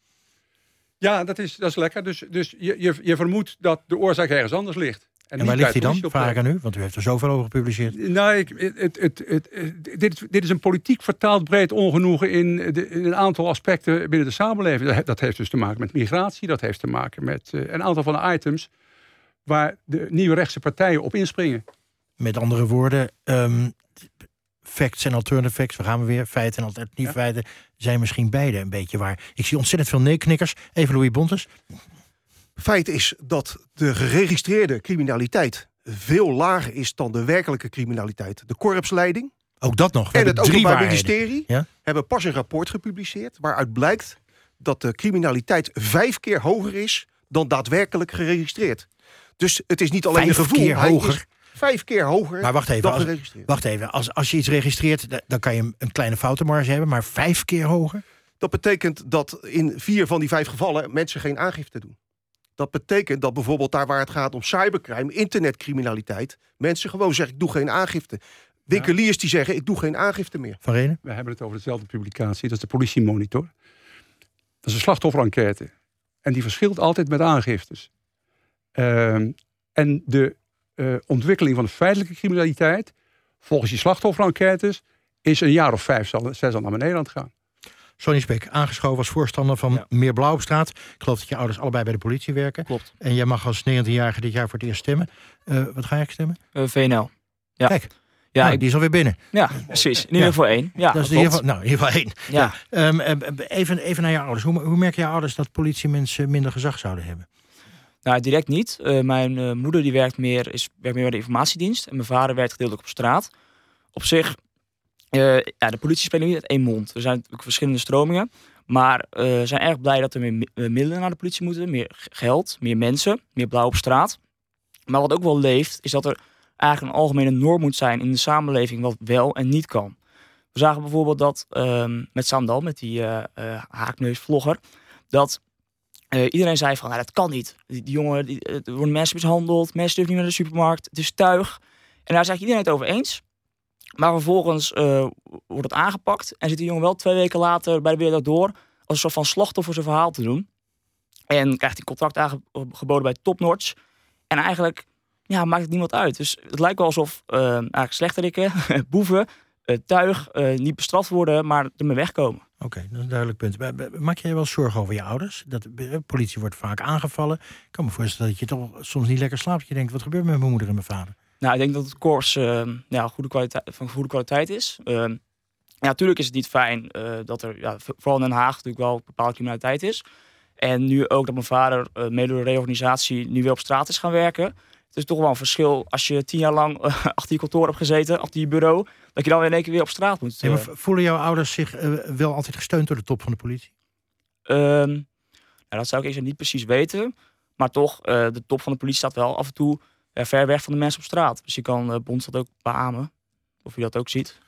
Ja, dat is, dat is lekker. Dus, dus je, je, je vermoedt dat de oorzaak ergens anders ligt. En, en waar ligt die dan? Vraag ik aan u, want u heeft er zoveel over gepubliceerd. Nou, ik, het, het, het, het, dit, dit is een politiek vertaald breed ongenoegen in, de, in een aantal aspecten binnen de samenleving. Dat heeft dus te maken met migratie, dat heeft te maken met uh, een aantal van de items waar de nieuwe rechtse partijen op inspringen. Met andere woorden, um, facts en alternative facts, waar gaan we weer? Feiten en alternatieve ja. feiten zijn misschien beide een beetje waar. Ik zie ontzettend veel nee-knikkers. Even Louis Bontes. Feit is dat de geregistreerde criminaliteit veel lager is dan de werkelijke criminaliteit. De korpsleiding ook dat nog. We en het Openbaar Ministerie ja? hebben pas een rapport gepubliceerd waaruit blijkt dat de criminaliteit vijf keer hoger is dan daadwerkelijk geregistreerd. Dus het is niet alleen vijf een gevoel. Keer hoger. Vijf keer hoger maar wacht even, dan als, geregistreerd. Wacht even, als, als je iets registreert, dan kan je een kleine foutenmarge hebben, maar vijf keer hoger? Dat betekent dat in vier van die vijf gevallen mensen geen aangifte doen. Dat betekent dat bijvoorbeeld daar waar het gaat om cybercrime, internetcriminaliteit, mensen gewoon zeggen, ik doe geen aangifte. Winkeliers die zeggen, ik doe geen aangifte meer. Van Renen? We hebben het over dezelfde publicatie, dat is de politiemonitor. Dat is een slachtofferenquête. En die verschilt altijd met aangiftes. Uh, en de uh, ontwikkeling van de feitelijke criminaliteit, volgens die slachtofferenquêtes, is een jaar of vijf, zes al naar beneden aan het gaan. Sonny Spek, aangeschoven als voorstander van ja. Meer Blauw op straat. Ik geloof dat je ouders allebei bij de politie werken. Klopt. En jij mag als negentienjarige dit jaar voor het eerst stemmen. Uh, wat ga je stemmen? Uh, V N L. Ja. Kijk. Ja, nou, ik... die is alweer binnen. Ja, precies. In ieder geval ja. één. Ja, dat is in ieder geval, nou, in ieder geval één. Ja. Ja. Um, even, even naar je ouders. Hoe, hoe merken je ouders dat politiemensen minder gezag zouden hebben? Nou, direct niet. Uh, mijn uh, moeder die werkt meer, is, werkt meer bij de informatiedienst. En mijn vader werkt gedeeltelijk op straat. Op zich, uh, ja, de politie spreekt niet uit één mond. Er zijn natuurlijk verschillende stromingen. Maar uh, ze zijn erg blij dat er meer uh, middelen naar de politie moeten. Meer geld, meer mensen, meer blauw op straat. Maar wat ook wel leeft, is dat er eigenlijk een algemene norm moet zijn in de samenleving wat wel en niet kan. We zagen bijvoorbeeld dat um, met Sandal, met die uh, uh, haakneusvlogger, dat uh, iedereen zei van, nou, dat kan niet. Die, die jongen, die, er worden mensen mishandeld, mensen durven niet naar de supermarkt, het is tuig. En daar is eigenlijk iedereen het over eens. Maar vervolgens uh, wordt het aangepakt en zit die jongen wel twee weken later bij de wereld door als een soort van slachtoffer zijn verhaal te doen. En krijgt hij contract aangeboden bij Topnotch. En eigenlijk ja, maakt het niemand uit. Dus het lijkt wel alsof uh, eigenlijk slechterikken, boeven, uh, tuig uh, niet bestraft worden, maar ermee wegkomen. Oké, okay, dat is een duidelijk punt. Maak jij wel zorgen over je ouders? Dat, de politie wordt vaak aangevallen. Ik kan me voorstellen dat je toch soms niet lekker slaapt. Je denkt, wat gebeurt met mijn moeder en mijn vader? Nou, ik denk dat het korps uh, ja, goede kwaliteit, van goede kwaliteit is. Uh, ja, natuurlijk is het niet fijn uh, dat er, ja, vooral in Den Haag, natuurlijk wel bepaalde criminaliteit is. En nu ook dat mijn vader, uh, mede door de reorganisatie, nu weer op straat is gaan werken. Het is toch wel een verschil als je tien jaar lang uh, achter je kantoor hebt gezeten, achter je bureau, dat je dan in één keer weer op straat moet. Uh. Ja, maar voelen jouw ouders zich uh, wel altijd gesteund door de top van de politie? Um, nou, dat zou ik even niet precies weten. Maar toch, uh, de top van de politie staat wel af en toe uh, ver weg van de mensen op straat. Dus je kan uh, Bons dat ook beamen. Of je dat ook ziet.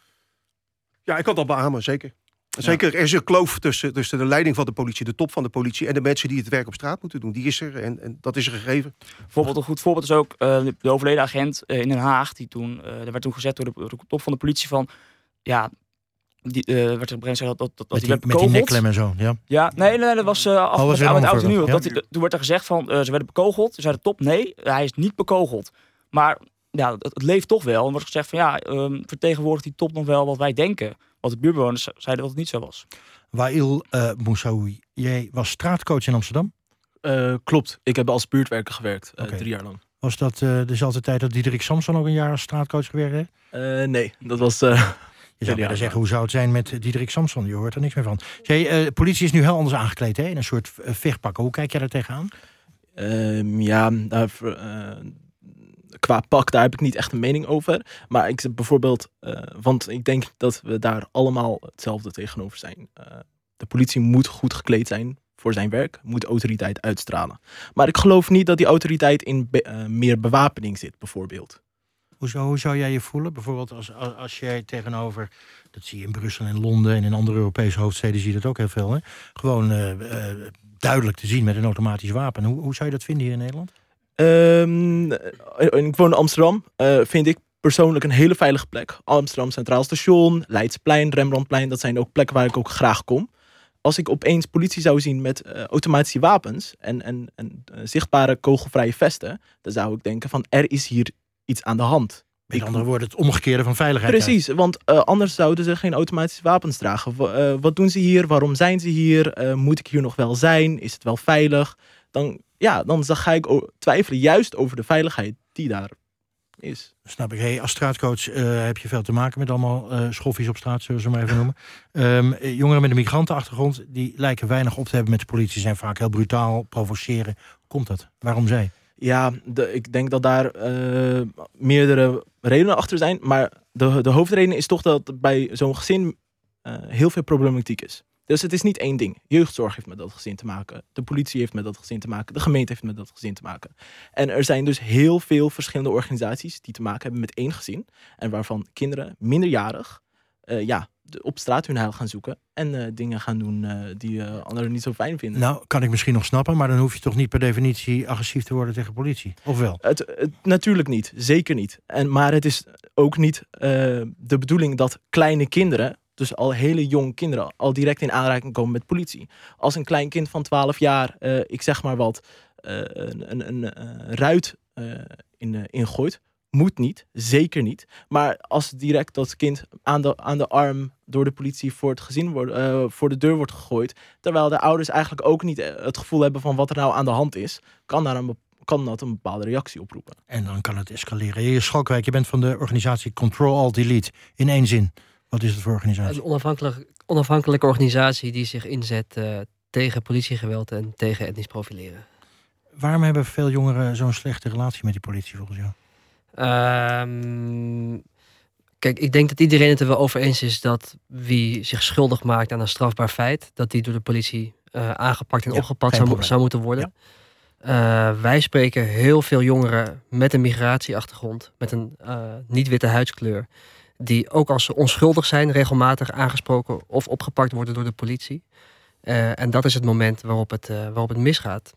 Ja, ik kan dat beamen, zeker. Zeker, er is een kloof tussen, tussen de leiding van de politie, de top van de politie en de mensen die het werk op straat moeten doen. Die is er en, en dat is er gegeven. Bijvoorbeeld een goed voorbeeld is ook uh, de overleden agent uh, in Den Haag. Die toen, uh, er werd toen gezet door de, door de top van de politie van, ja, die uh, werd er op een gegeven moment gezegd dat, dat, dat met die werd bekogeld. Met die nekklem en zo, ja. Ja, nee, nee, dat was uh, af oh, was met het oud en nieuw. Ja? Toen werd er gezegd van, uh, ze werden bekogeld. Toen zei de top, nee, hij is niet bekogeld. Maar ja, het, het leeft toch wel. En wordt gezegd van, ja, um, vertegenwoordigt die top nog wel wat wij denken. Want de buurtbewoners zeiden dat het niet zo was. Wael uh, Moussaoui, jij was straatcoach in Amsterdam? Uh, klopt, ik heb als buurtwerker gewerkt, uh, okay. drie jaar lang. Was dat uh, dezelfde tijd dat Diederik Samson ook een jaar als straatcoach gewerkt heeft? Uh, nee, dat was... Uh, je zou willen zeggen, hoe zou het zijn met Diederik Samson? Je hoort er niks meer van. Jij, uh, de politie is nu heel anders aangekleed, hè? In een soort uh, vechtpakken. Hoe kijk jij daar tegenaan? Uh, ja, uh, uh, qua pak, daar heb ik niet echt een mening over. Maar ik bijvoorbeeld, uh, want ik denk dat we daar allemaal hetzelfde tegenover zijn. Uh, de politie moet goed gekleed zijn voor zijn werk, moet autoriteit uitstralen. Maar ik geloof niet dat die autoriteit in be- uh, meer bewapening zit, bijvoorbeeld. Hoe zou, hoe zou jij je voelen? Bijvoorbeeld als, als, als jij tegenover, dat zie je in Brussel en Londen en in andere Europese hoofdsteden zie je dat ook heel veel. Hè? Gewoon uh, uh, duidelijk te zien met een automatisch wapen. Hoe, hoe zou je dat vinden hier in Nederland? Um, ik woon in Amsterdam. Uh, vind ik persoonlijk een hele veilige plek. Amsterdam Centraal Station, Leidsplein, Rembrandtplein. Dat zijn ook plekken waar ik ook graag kom. Als ik opeens politie zou zien met uh, automatische wapens en, en, en uh, zichtbare kogelvrije vesten, dan zou ik denken van er is hier iets aan de hand. Met andere woorden, het omgekeerde van veiligheid. Precies, uit. want uh, anders zouden ze geen automatische wapens dragen. W- uh, wat doen ze hier? Waarom zijn ze hier? Uh, moet ik hier nog wel zijn? Is het wel veilig? Dan, ja, dan ga ik o- twijfelen juist over de veiligheid die daar is. Snap ik. Hey, als straatcoach uh, heb je veel te maken met allemaal uh, schoffies op straat, zullen we ze maar even noemen. Um, jongeren met een migrantenachtergrond, die lijken weinig op te hebben met de politie, zijn vaak heel brutaal, provoceren. Hoe komt dat? Waarom zij? Ja, de, ik denk dat daar uh, meerdere redenen achter zijn. Maar de, de hoofdreden is toch dat bij zo'n gezin uh, heel veel problematiek is. Dus het is niet één ding. Jeugdzorg heeft met dat gezin te maken. De politie heeft met dat gezin te maken. De gemeente heeft met dat gezin te maken. En er zijn dus heel veel verschillende organisaties die te maken hebben met één gezin. En waarvan kinderen minderjarig uh, ja, op straat hun heil gaan zoeken. En uh, dingen gaan doen uh, die uh, anderen niet zo fijn vinden. Nou, kan ik misschien nog snappen. Maar dan hoef je toch niet per definitie agressief te worden tegen politie? Of wel? Het, het, natuurlijk niet. Zeker niet. En, maar het is ook niet uh, de bedoeling dat kleine kinderen, dus al hele jonge kinderen, al direct in aanraking komen met politie. Als een klein kind van twaalf jaar, uh, ik zeg maar wat, uh, een, een, een uh, ruit uh, in, uh, ingooit, moet niet, zeker niet. Maar als direct dat kind aan de, aan de arm door de politie voor het gezin wordt, uh, voor de deur wordt gegooid, terwijl de ouders eigenlijk ook niet het gevoel hebben van wat er nou aan de hand is, kan daar een, kan dat een bepaalde reactie oproepen. En dan kan het escaleren. Heer Schalkwijk, je bent van de organisatie Control Alt Delete. In één zin, wat is het voor organisatie? Een onafhankelijk, onafhankelijke organisatie die zich inzet uh, tegen politiegeweld en tegen etnisch profileren. Waarom hebben veel jongeren zo'n slechte relatie met die politie volgens jou? Um, kijk, ik denk dat iedereen het er wel over eens is dat wie zich schuldig maakt aan een strafbaar feit, dat die door de politie uh, aangepakt en ja, opgepakt zou, zou moeten worden. Ja. Uh, wij spreken heel veel jongeren met een migratieachtergrond, met een uh, niet-witte huidskleur, die ook als ze onschuldig zijn regelmatig aangesproken of opgepakt worden door de politie. Uh, en dat is het moment waarop het, uh, waarop het misgaat.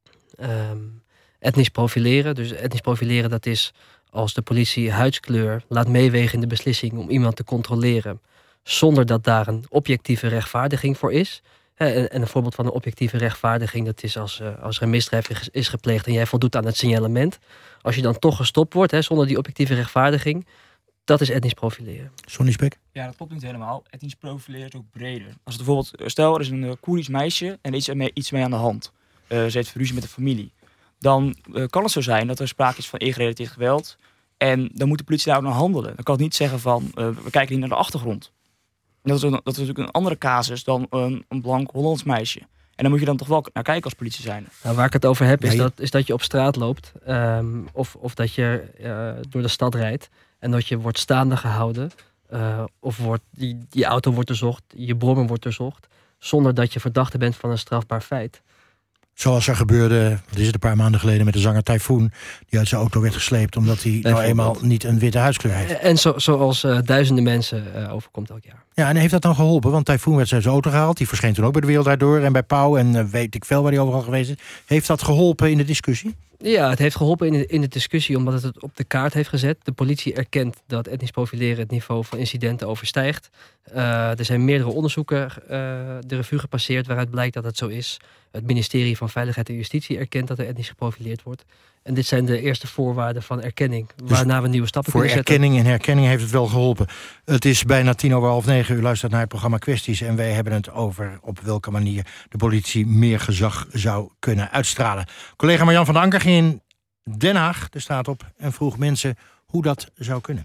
Um, etnisch profileren. Dus etnisch profileren, dat is als de politie huidskleur laat meewegen in de beslissing om iemand te controleren, zonder dat daar een objectieve rechtvaardiging voor is. En een voorbeeld van een objectieve rechtvaardiging, dat is als, uh, als er een misdrijf is gepleegd en jij voldoet aan het signalement. Als je dan toch gestopt wordt, hè, zonder die objectieve rechtvaardiging, dat is etnisch profileren. Sonny Spek? Ja, dat klopt niet helemaal. Etnisch profileren is ook breder. Als het bijvoorbeeld, stel er is een uh, Koerdisch meisje en er is er mee, iets mee aan de hand. Uh, ze heeft ruzie met de familie. Dan uh, kan het zo zijn dat er sprake is van ingerelateerd geweld. En dan moet de politie daar ook naar handelen. Dan kan het niet zeggen van, uh, we kijken niet naar de achtergrond. Dat is, een, dat is natuurlijk een andere casus dan een, een blank Hollands meisje. En dan moet je dan toch wel naar kijken als politie zijn. Nou, waar ik het over heb, is, dat, is dat je op straat loopt. Um, of, of dat je uh, door de stad rijdt. En dat je wordt staande gehouden. Uh, of wordt, die, die auto wordt doorzocht. Je brommer wordt doorzocht. Zonder dat je verdachte bent van een strafbaar feit. Zoals er gebeurde, wat is het, een paar maanden geleden met de zanger Typhoon, die uit zijn auto werd gesleept omdat hij nou eenmaal niet een witte huidskleur heeft. En zo, zoals uh, duizenden mensen uh, overkomt elk jaar. Ja, en heeft dat dan geholpen? Want Typhoon werd uit zijn auto gehaald. Die verscheen toen ook bij De Wereld Draait Door en bij Pauw en uh, weet ik veel waar hij overal geweest is. Heeft dat geholpen in de discussie? Ja, het heeft geholpen in de, in de discussie omdat het het op de kaart heeft gezet. De politie erkent dat etnisch profileren het niveau van incidenten overstijgt. Uh, er zijn meerdere onderzoeken uh, de revue gepasseerd waaruit blijkt dat het zo is. Het ministerie van Veiligheid en Justitie erkent dat er etnisch geprofileerd wordt. En dit zijn de eerste voorwaarden van erkenning, dus waarna we nieuwe stappen kunnen zetten. Voor erkenning en herkenning heeft het wel geholpen. Het is bijna tien over half negen. U luistert naar het programma Kwesties en wij hebben het over op welke manier de politie meer gezag zou kunnen uitstralen. Collega Marjan van der Anker ging in Den Haag de straat op en vroeg mensen hoe dat zou kunnen.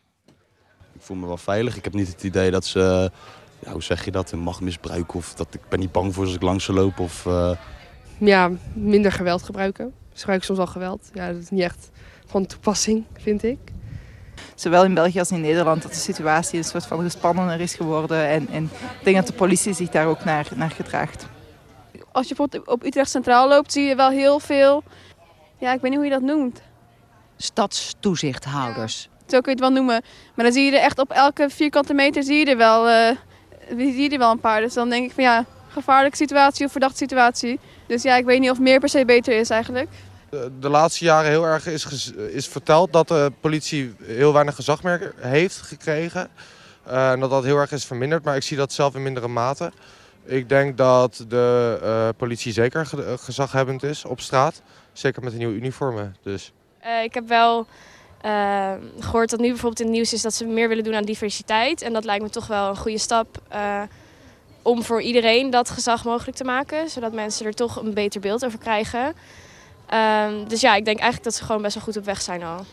Ik voel me wel veilig. Ik heb niet het idee dat ze, ja, hoe zeg je dat, een macht misbruiken. Of dat ik ben niet bang voor als ik langs ze loop. Of, uh... Ja, minder geweld gebruiken. Ze gebruiken soms al geweld. Ja, dat is niet echt van toepassing, vind ik. Zowel in België als in Nederland dat de situatie een soort van gespannender is geworden. En, en ik denk dat de politie zich daar ook naar, naar gedraagt. Als je bijvoorbeeld op Utrecht Centraal loopt, zie je wel heel veel, ja, ik weet niet hoe je dat noemt. Stadstoezichthouders. Ja, zo kun je het wel noemen. Maar dan zie je er echt op elke vierkante meter zie je er wel, uh, zie je er wel een paar. Dus dan denk ik van ja, gevaarlijke situatie of verdachte situatie. Dus ja, ik weet niet of meer per se beter is eigenlijk. De, de laatste jaren heel erg is, ges, is verteld dat de politie heel weinig gezag meer heeft gekregen. Uh, en dat dat heel erg is verminderd, maar ik zie dat zelf in mindere mate. Ik denk dat de uh, politie zeker ge, gezaghebbend is op straat. Zeker met de nieuwe uniformen. Dus. Uh, ik heb wel uh, gehoord dat nu bijvoorbeeld in het nieuws is dat ze meer willen doen aan diversiteit. En dat lijkt me toch wel een goede stap uh, om voor iedereen dat gezag mogelijk te maken. Zodat mensen er toch een beter beeld over krijgen. Uh, dus ja, ik denk eigenlijk dat ze gewoon best wel goed op weg zijn al.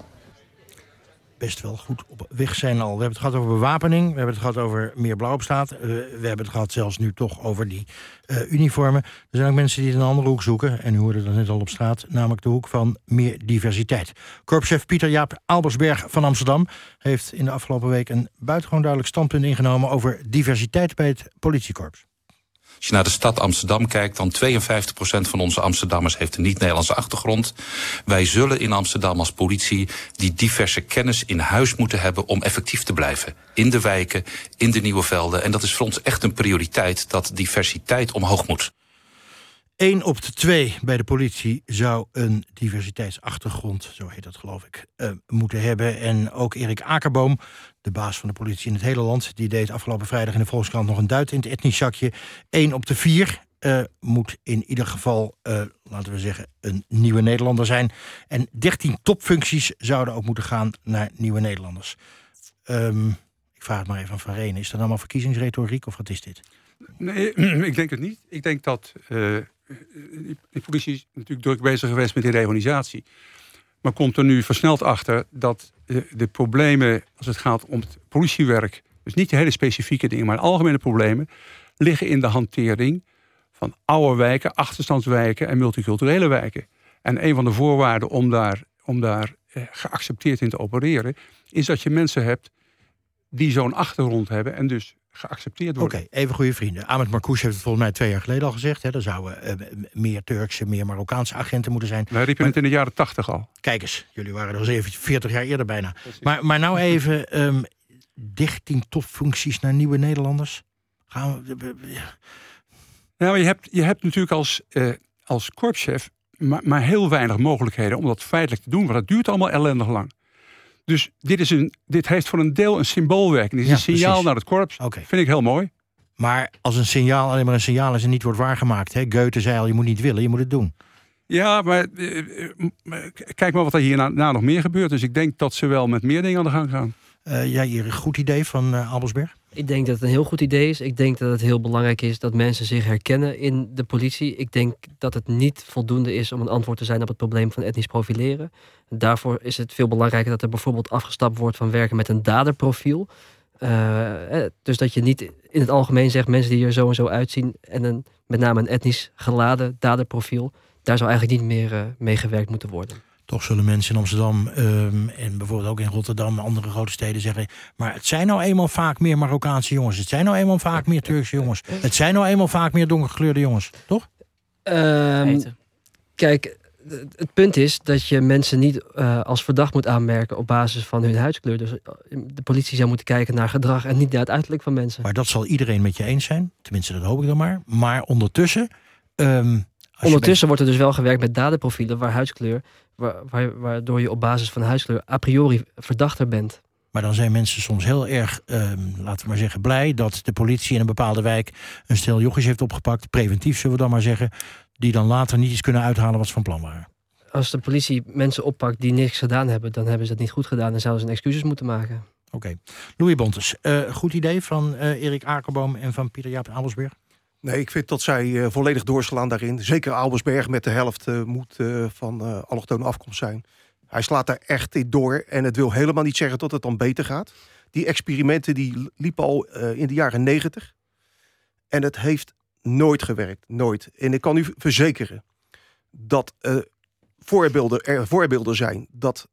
Best wel goed op weg zijn al. We hebben het gehad over bewapening. We hebben het gehad over meer blauw op straat. Uh, we hebben het gehad zelfs nu toch over die uh, uniformen. Er zijn ook mensen die het een andere hoek zoeken. En u hoorde dat net al op straat. Namelijk de hoek van meer diversiteit. Korpschef Pieter Jaap Albersberg van Amsterdam heeft in de afgelopen week een buitengewoon duidelijk standpunt ingenomen over diversiteit bij het politiekorps. Als je naar de stad Amsterdam kijkt, dan tweeënvijftig procent van onze Amsterdammers heeft een niet-Nederlandse achtergrond. Wij zullen in Amsterdam als politie die diverse kennis in huis moeten hebben om effectief te blijven. In de wijken, in de nieuwe velden. En dat is voor ons echt een prioriteit, dat diversiteit omhoog moet. Eén op de twee bij de politie zou een diversiteitsachtergrond, zo heet dat geloof ik, uh, moeten hebben. En ook Erik Akerboom, de baas van de politie in het hele land, die deed afgelopen vrijdag in de Volkskrant nog een duit in het etnisch zakje. Eén op de vier uh, moet in ieder geval, uh, laten we zeggen, een nieuwe Nederlander zijn. En dertien topfuncties zouden ook moeten gaan naar nieuwe Nederlanders. Um, ik vraag het maar even aan Van Renen. Is dat allemaal verkiezingsretoriek of wat is dit? Nee, ik denk het niet. Ik denk dat uh, die, die politie is natuurlijk druk bezig geweest met die reorganisatie. Maar komt er nu versneld achter dat de, de problemen als het gaat om het politiewerk, dus niet de hele specifieke dingen, maar de algemene problemen, liggen in de hantering van oude wijken, achterstandswijken en multiculturele wijken. En een van de voorwaarden om daar, om daar eh, geaccepteerd in te opereren, is dat je mensen hebt die zo'n achtergrond hebben en dus geaccepteerd worden. Oké, okay, even goede vrienden. Ahmed Marcouch heeft het volgens mij twee jaar geleden al gezegd. Hè, er zouden uh, meer Turkse, meer Marokkaanse agenten moeten zijn. Wij riepen maar, het in de jaren tachtig al. Kijk eens, jullie waren er al veertig jaar eerder bijna. Maar, maar nou even um, dertien topfuncties naar nieuwe Nederlanders. Gaan we... Ja, maar je hebt, je hebt natuurlijk als, uh, als korpschef maar, maar heel weinig mogelijkheden om dat feitelijk te doen. Want dat duurt allemaal ellendig lang. Dus dit, is een, dit heeft voor een deel een symboolwerking. Dit is ja, een signaal precies. naar het korps. Okay. Vind ik heel mooi. Maar als een signaal alleen maar een signaal is en niet wordt waargemaakt. Hè? Goethe zei al, je moet niet willen, je moet het doen. Ja, maar uh, kijk maar wat er hierna nog meer gebeurt. Dus ik denk dat ze wel met meer dingen aan de gang gaan. Uh, ja, hier een goed idee van uh, Albersberg? Ik denk dat het een heel goed idee is. Ik denk dat het heel belangrijk is dat mensen zich herkennen in de politie. Ik denk dat het niet voldoende is om een antwoord te zijn op het probleem van etnisch profileren. Daarvoor is het veel belangrijker dat er bijvoorbeeld afgestapt wordt van werken met een daderprofiel. Uh, dus dat je niet in het algemeen zegt mensen die er zo en zo uitzien en een, met name een etnisch geladen daderprofiel. Daar zou eigenlijk niet meer uh, mee gewerkt moeten worden. Toch zullen mensen in Amsterdam um, en bijvoorbeeld ook in Rotterdam, andere grote steden zeggen, maar het zijn nou eenmaal vaak meer Marokkaanse jongens. Het zijn nou eenmaal vaak meer Turkse jongens. Het zijn nou eenmaal vaak meer donkergekleurde jongens. Toch? Um, kijk, het punt is dat je mensen niet uh, als verdacht moet aanmerken op basis van hun huidskleur. Dus de politie zou moeten kijken naar gedrag en niet naar het uiterlijk van mensen. Maar dat zal iedereen met je eens zijn. Tenminste, dat hoop ik dan maar. Maar ondertussen... Um, Ondertussen wordt er dus wel gewerkt met daderprofielen waar huidskleur, waar, waar, waardoor je op basis van huidskleur a priori verdachter bent. Maar dan zijn mensen soms heel erg, um, laten we maar zeggen, blij dat de politie in een bepaalde wijk een stel jochies heeft opgepakt, preventief zullen we dan maar zeggen, die dan later niet eens kunnen uithalen wat ze van plan waren. Als de politie mensen oppakt die niks gedaan hebben, dan hebben ze dat niet goed gedaan en zouden ze een excuses moeten maken. Oké. Okay. Louis Bontes, uh, goed idee van uh, Erik Akerboom en van Pieter-Jaap Albersberg? Nee, ik vind dat zij uh, volledig doorslaan daarin. Zeker Albersberg met de helft uh, moet uh, van uh, allochtone afkomst zijn. Hij slaat daar echt in door. En het wil helemaal niet zeggen dat het dan beter gaat. Die experimenten die liepen al uh, in de jaren negentig. En het heeft nooit gewerkt. Nooit. En ik kan u verzekeren dat uh, voorbeelden, er voorbeelden zijn dat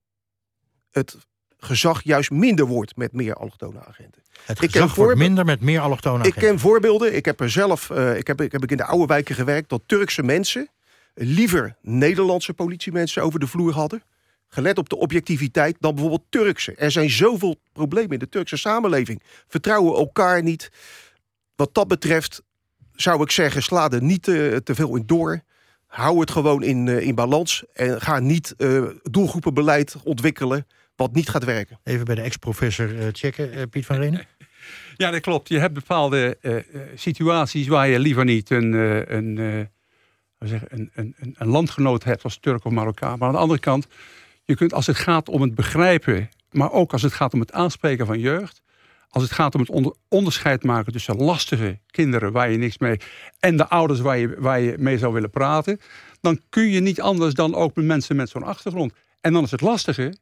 het gezag juist minder wordt met meer allochtone agenten. Het gezag wordt minder met meer allochtone agenten. Ik ken voorbeelden. Ik heb er zelf, uh, ik heb, ik heb in de oude wijken gewerkt, dat Turkse mensen liever Nederlandse politiemensen over de vloer hadden, gelet op de objectiviteit, dan bijvoorbeeld Turkse. Er zijn zoveel problemen in de Turkse samenleving. Vertrouwen elkaar niet. Wat dat betreft zou ik zeggen, sla er niet uh, te veel in door. Hou het gewoon in, uh, in balans. En ga niet uh, doelgroepenbeleid ontwikkelen wat niet gaat werken. Even bij de ex-professor uh, checken, uh, Piet van Renen. Ja, dat klopt. Je hebt bepaalde uh, situaties waar je liever niet een, uh, een, uh, zeggen, een, een, een landgenoot hebt als Turk of Marokkaan. Maar aan de andere kant, je kunt als het gaat om het begrijpen, maar ook als het gaat om het aanspreken van jeugd, als het gaat om het onder, onderscheid maken tussen lastige kinderen waar je niks mee en de ouders waar je, waar je mee zou willen praten, dan kun je niet anders dan ook met mensen met zo'n achtergrond. En dan is het lastige,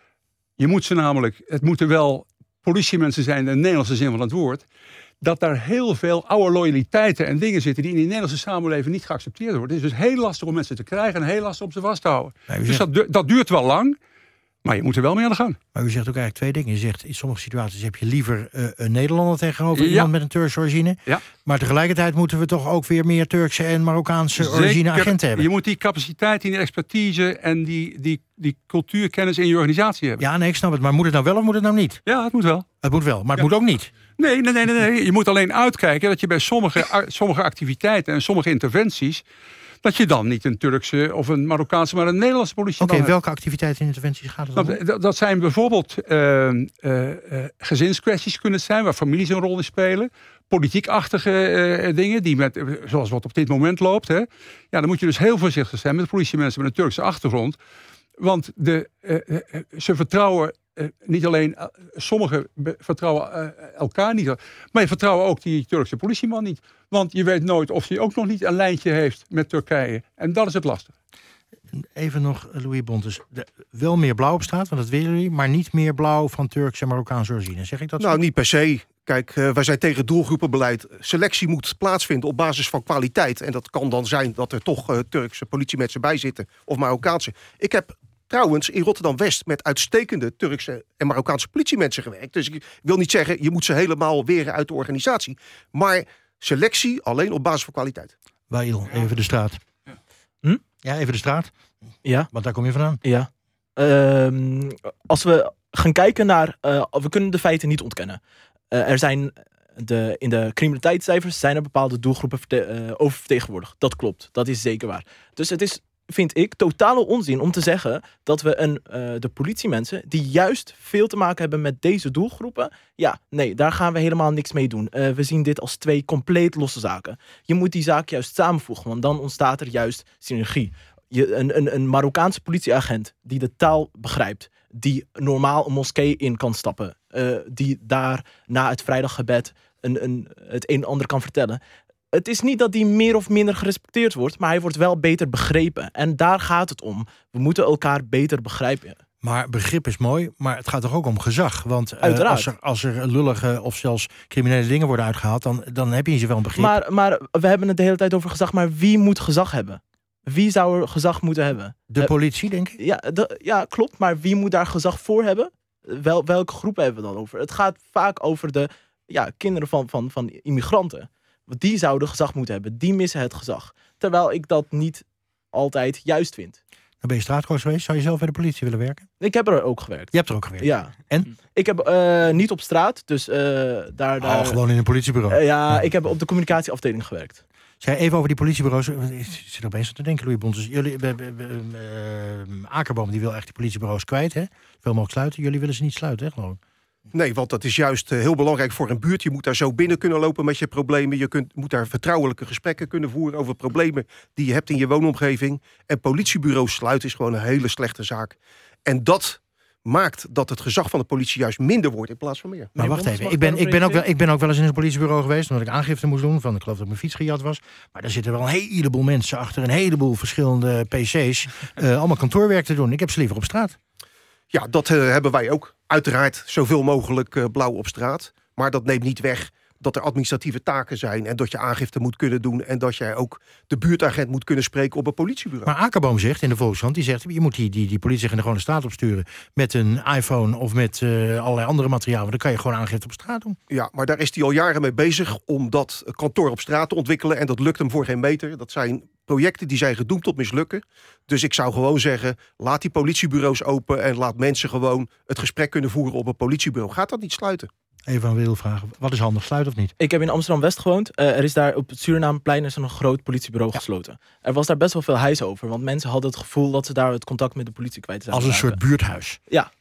je moet ze namelijk, het moeten wel politiemensen zijn in de Nederlandse zin van het woord, dat daar heel veel oude loyaliteiten en dingen zitten die in die Nederlandse samenleving niet geaccepteerd worden. Het is dus heel lastig om mensen te krijgen en heel lastig om ze vast te houden. Ja, dus zegt, dat, dat duurt wel lang, maar je moet er wel mee aan de gang. Maar u zegt ook eigenlijk twee dingen. Je zegt, in sommige situaties heb je liever uh, een Nederlander tegenover ja. iemand met een Turkse origine. Ja. Maar tegelijkertijd moeten we toch ook weer meer Turkse en Marokkaanse Zeker, origine agenten hebben. Je moet die capaciteit, die expertise en die, die, die cultuurkennis in je organisatie hebben. Ja, nee, ik snap het. Maar moet het nou wel of moet het nou niet? Ja, het moet wel. Het moet wel, maar het ja. moet ook niet. Nee, nee, nee, nee, nee. Je moet alleen uitkijken dat je bij sommige, sommige activiteiten en sommige interventies, dat je dan niet een Turkse of een Marokkaanse, maar een Nederlandse politie. Oké, okay, welke activiteiten en interventies gaat het om? Dat, dat zijn bijvoorbeeld uh, uh, uh, gezinskwesties kunnen het zijn, waar families een rol in spelen. Politiekachtige uh, dingen, die met, zoals wat op dit moment loopt. Hè. Ja, dan moet je dus heel voorzichtig zijn met politiemensen met een Turkse achtergrond. Want de, uh, uh, ze vertrouwen uh, niet alleen uh, sommigen be- vertrouwen uh, elkaar niet, maar je vertrouwen ook die Turkse politieman niet. Want je weet nooit of hij ook nog niet een lijntje heeft met Turkije. En dat is het lastige. Even nog, Louis Bontes. De, wel meer blauw op straat, want dat willen jullie, maar niet meer blauw van Turkse en Marokkaanse origine. Zeg ik dat zo? Nou, niet per se. Kijk, uh, wij zijn tegen doelgroepenbeleid. Selectie moet plaatsvinden op basis van kwaliteit. En dat kan dan zijn dat er toch uh, Turkse politiemensen bij zitten. Of Marokkaanse. Ik heb trouwens in Rotterdam-West met uitstekende Turkse en Marokkaanse politiemensen gewerkt. Dus ik wil niet zeggen, je moet ze helemaal weren uit de organisatie. Maar selectie alleen op basis van kwaliteit. Wael, even de straat. Hm? Ja, even de straat. Ja. Want daar kom je vandaan. Ja. Uh, als we gaan kijken naar... Uh, we kunnen de feiten niet ontkennen. Uh, er zijn de, in de criminaliteitscijfers zijn er bepaalde doelgroepen verte, uh, oververtegenwoordigd. Dat klopt. Dat is zeker waar. Dus het is, vind ik, totale onzin om te zeggen dat we een, uh, de politiemensen die juist veel te maken hebben met deze doelgroepen, ja, nee, daar gaan we helemaal niks mee doen. Uh, we zien dit als twee compleet losse zaken. Je moet die zaken juist samenvoegen, want dan ontstaat er juist synergie. Je, een, een, een Marokkaanse politieagent die de taal begrijpt, die normaal een moskee in kan stappen, uh, die daar na het vrijdaggebed een, een, het een en ander kan vertellen. Het is niet dat die meer of minder gerespecteerd wordt, maar hij wordt wel beter begrepen. En daar gaat het om. We moeten elkaar beter begrijpen. Maar begrip is mooi, maar het gaat toch ook om gezag? Want uh, als, er, als er lullige of zelfs criminele dingen worden uitgehaald, dan, dan heb je niet zoveel een begrip. Maar, maar we hebben het de hele tijd over gezag, maar wie moet gezag hebben? Wie zou er gezag moeten hebben? De politie, denk ik? Ja, de, ja, klopt. Maar wie moet daar gezag voor hebben? Wel, welke groepen hebben we dan over? Het gaat vaak over de ja, kinderen van, van, van immigranten. Die zouden gezag moeten hebben. Die missen het gezag. Terwijl ik dat niet altijd juist vind. Dan ben je straatkorps geweest. Zou je zelf bij de politie willen werken? Ik heb er ook gewerkt. Je hebt er ook gewerkt? Ja. En? Ik heb uh, niet op straat. Dus uh, daar... daar oh, gewoon in een politiebureau? Uh, ja, ja, ik heb op de communicatieafdeling gewerkt. Zeg, even over die politiebureaus. Ik zit er opeens aan te denken, Louis Bontes. Jullie, uh, uh, uh, Akerboom die wil echt die politiebureaus kwijt, hè? Veel mogelijk sluiten. Jullie willen ze niet sluiten, hè, geloof ik? Nee, want dat is juist uh, heel belangrijk voor een buurt. Je moet daar zo binnen kunnen lopen met je problemen. Je kunt, moet daar vertrouwelijke gesprekken kunnen voeren over problemen die je hebt in je woonomgeving. En politiebureaus sluiten is gewoon een hele slechte zaak. En dat maakt dat het gezag van de politie juist minder wordt in plaats van meer. Maar wacht even, ik ben, ik, ben ook wel, ik ben ook wel eens in een politiebureau geweest, omdat ik aangifte moest doen van, ik geloof dat mijn fiets gejat was. Maar daar zitten wel een heleboel mensen achter een heleboel verschillende P C's. Uh, allemaal kantoorwerk te doen. Ik heb ze liever op straat. Ja, dat uh, hebben wij ook. Uiteraard zoveel mogelijk uh, blauw op straat. Maar dat neemt niet weg dat er administratieve taken zijn en dat je aangifte moet kunnen doen en dat jij ook de buurtagent moet kunnen spreken op een politiebureau. Maar Akerboom zegt in de Volkskrant, die zegt, je moet die, die, die politieagent gewoon de straat opsturen met een iPhone of met uh, allerlei andere materialen. Dan kan je gewoon aangifte op straat doen. Ja, maar daar is hij al jaren mee bezig om dat kantoor op straat te ontwikkelen en dat lukt hem voor geen meter. Dat zijn projecten die zijn gedoemd tot mislukken. Dus ik zou gewoon zeggen, laat die politiebureaus open en laat mensen gewoon het gesprek kunnen voeren op een politiebureau. Gaat dat niet sluiten? Even aan Wil vragen, wat is handig, sluit of niet? Ik heb in Amsterdam-West gewoond. Uh, er is daar op het Surinameplein is er een groot politiebureau ja. gesloten. Er was daar best wel veel hijs over, want mensen hadden het gevoel dat ze daar het contact met de politie kwijt zijn. Als een soort buurthuis? Ja.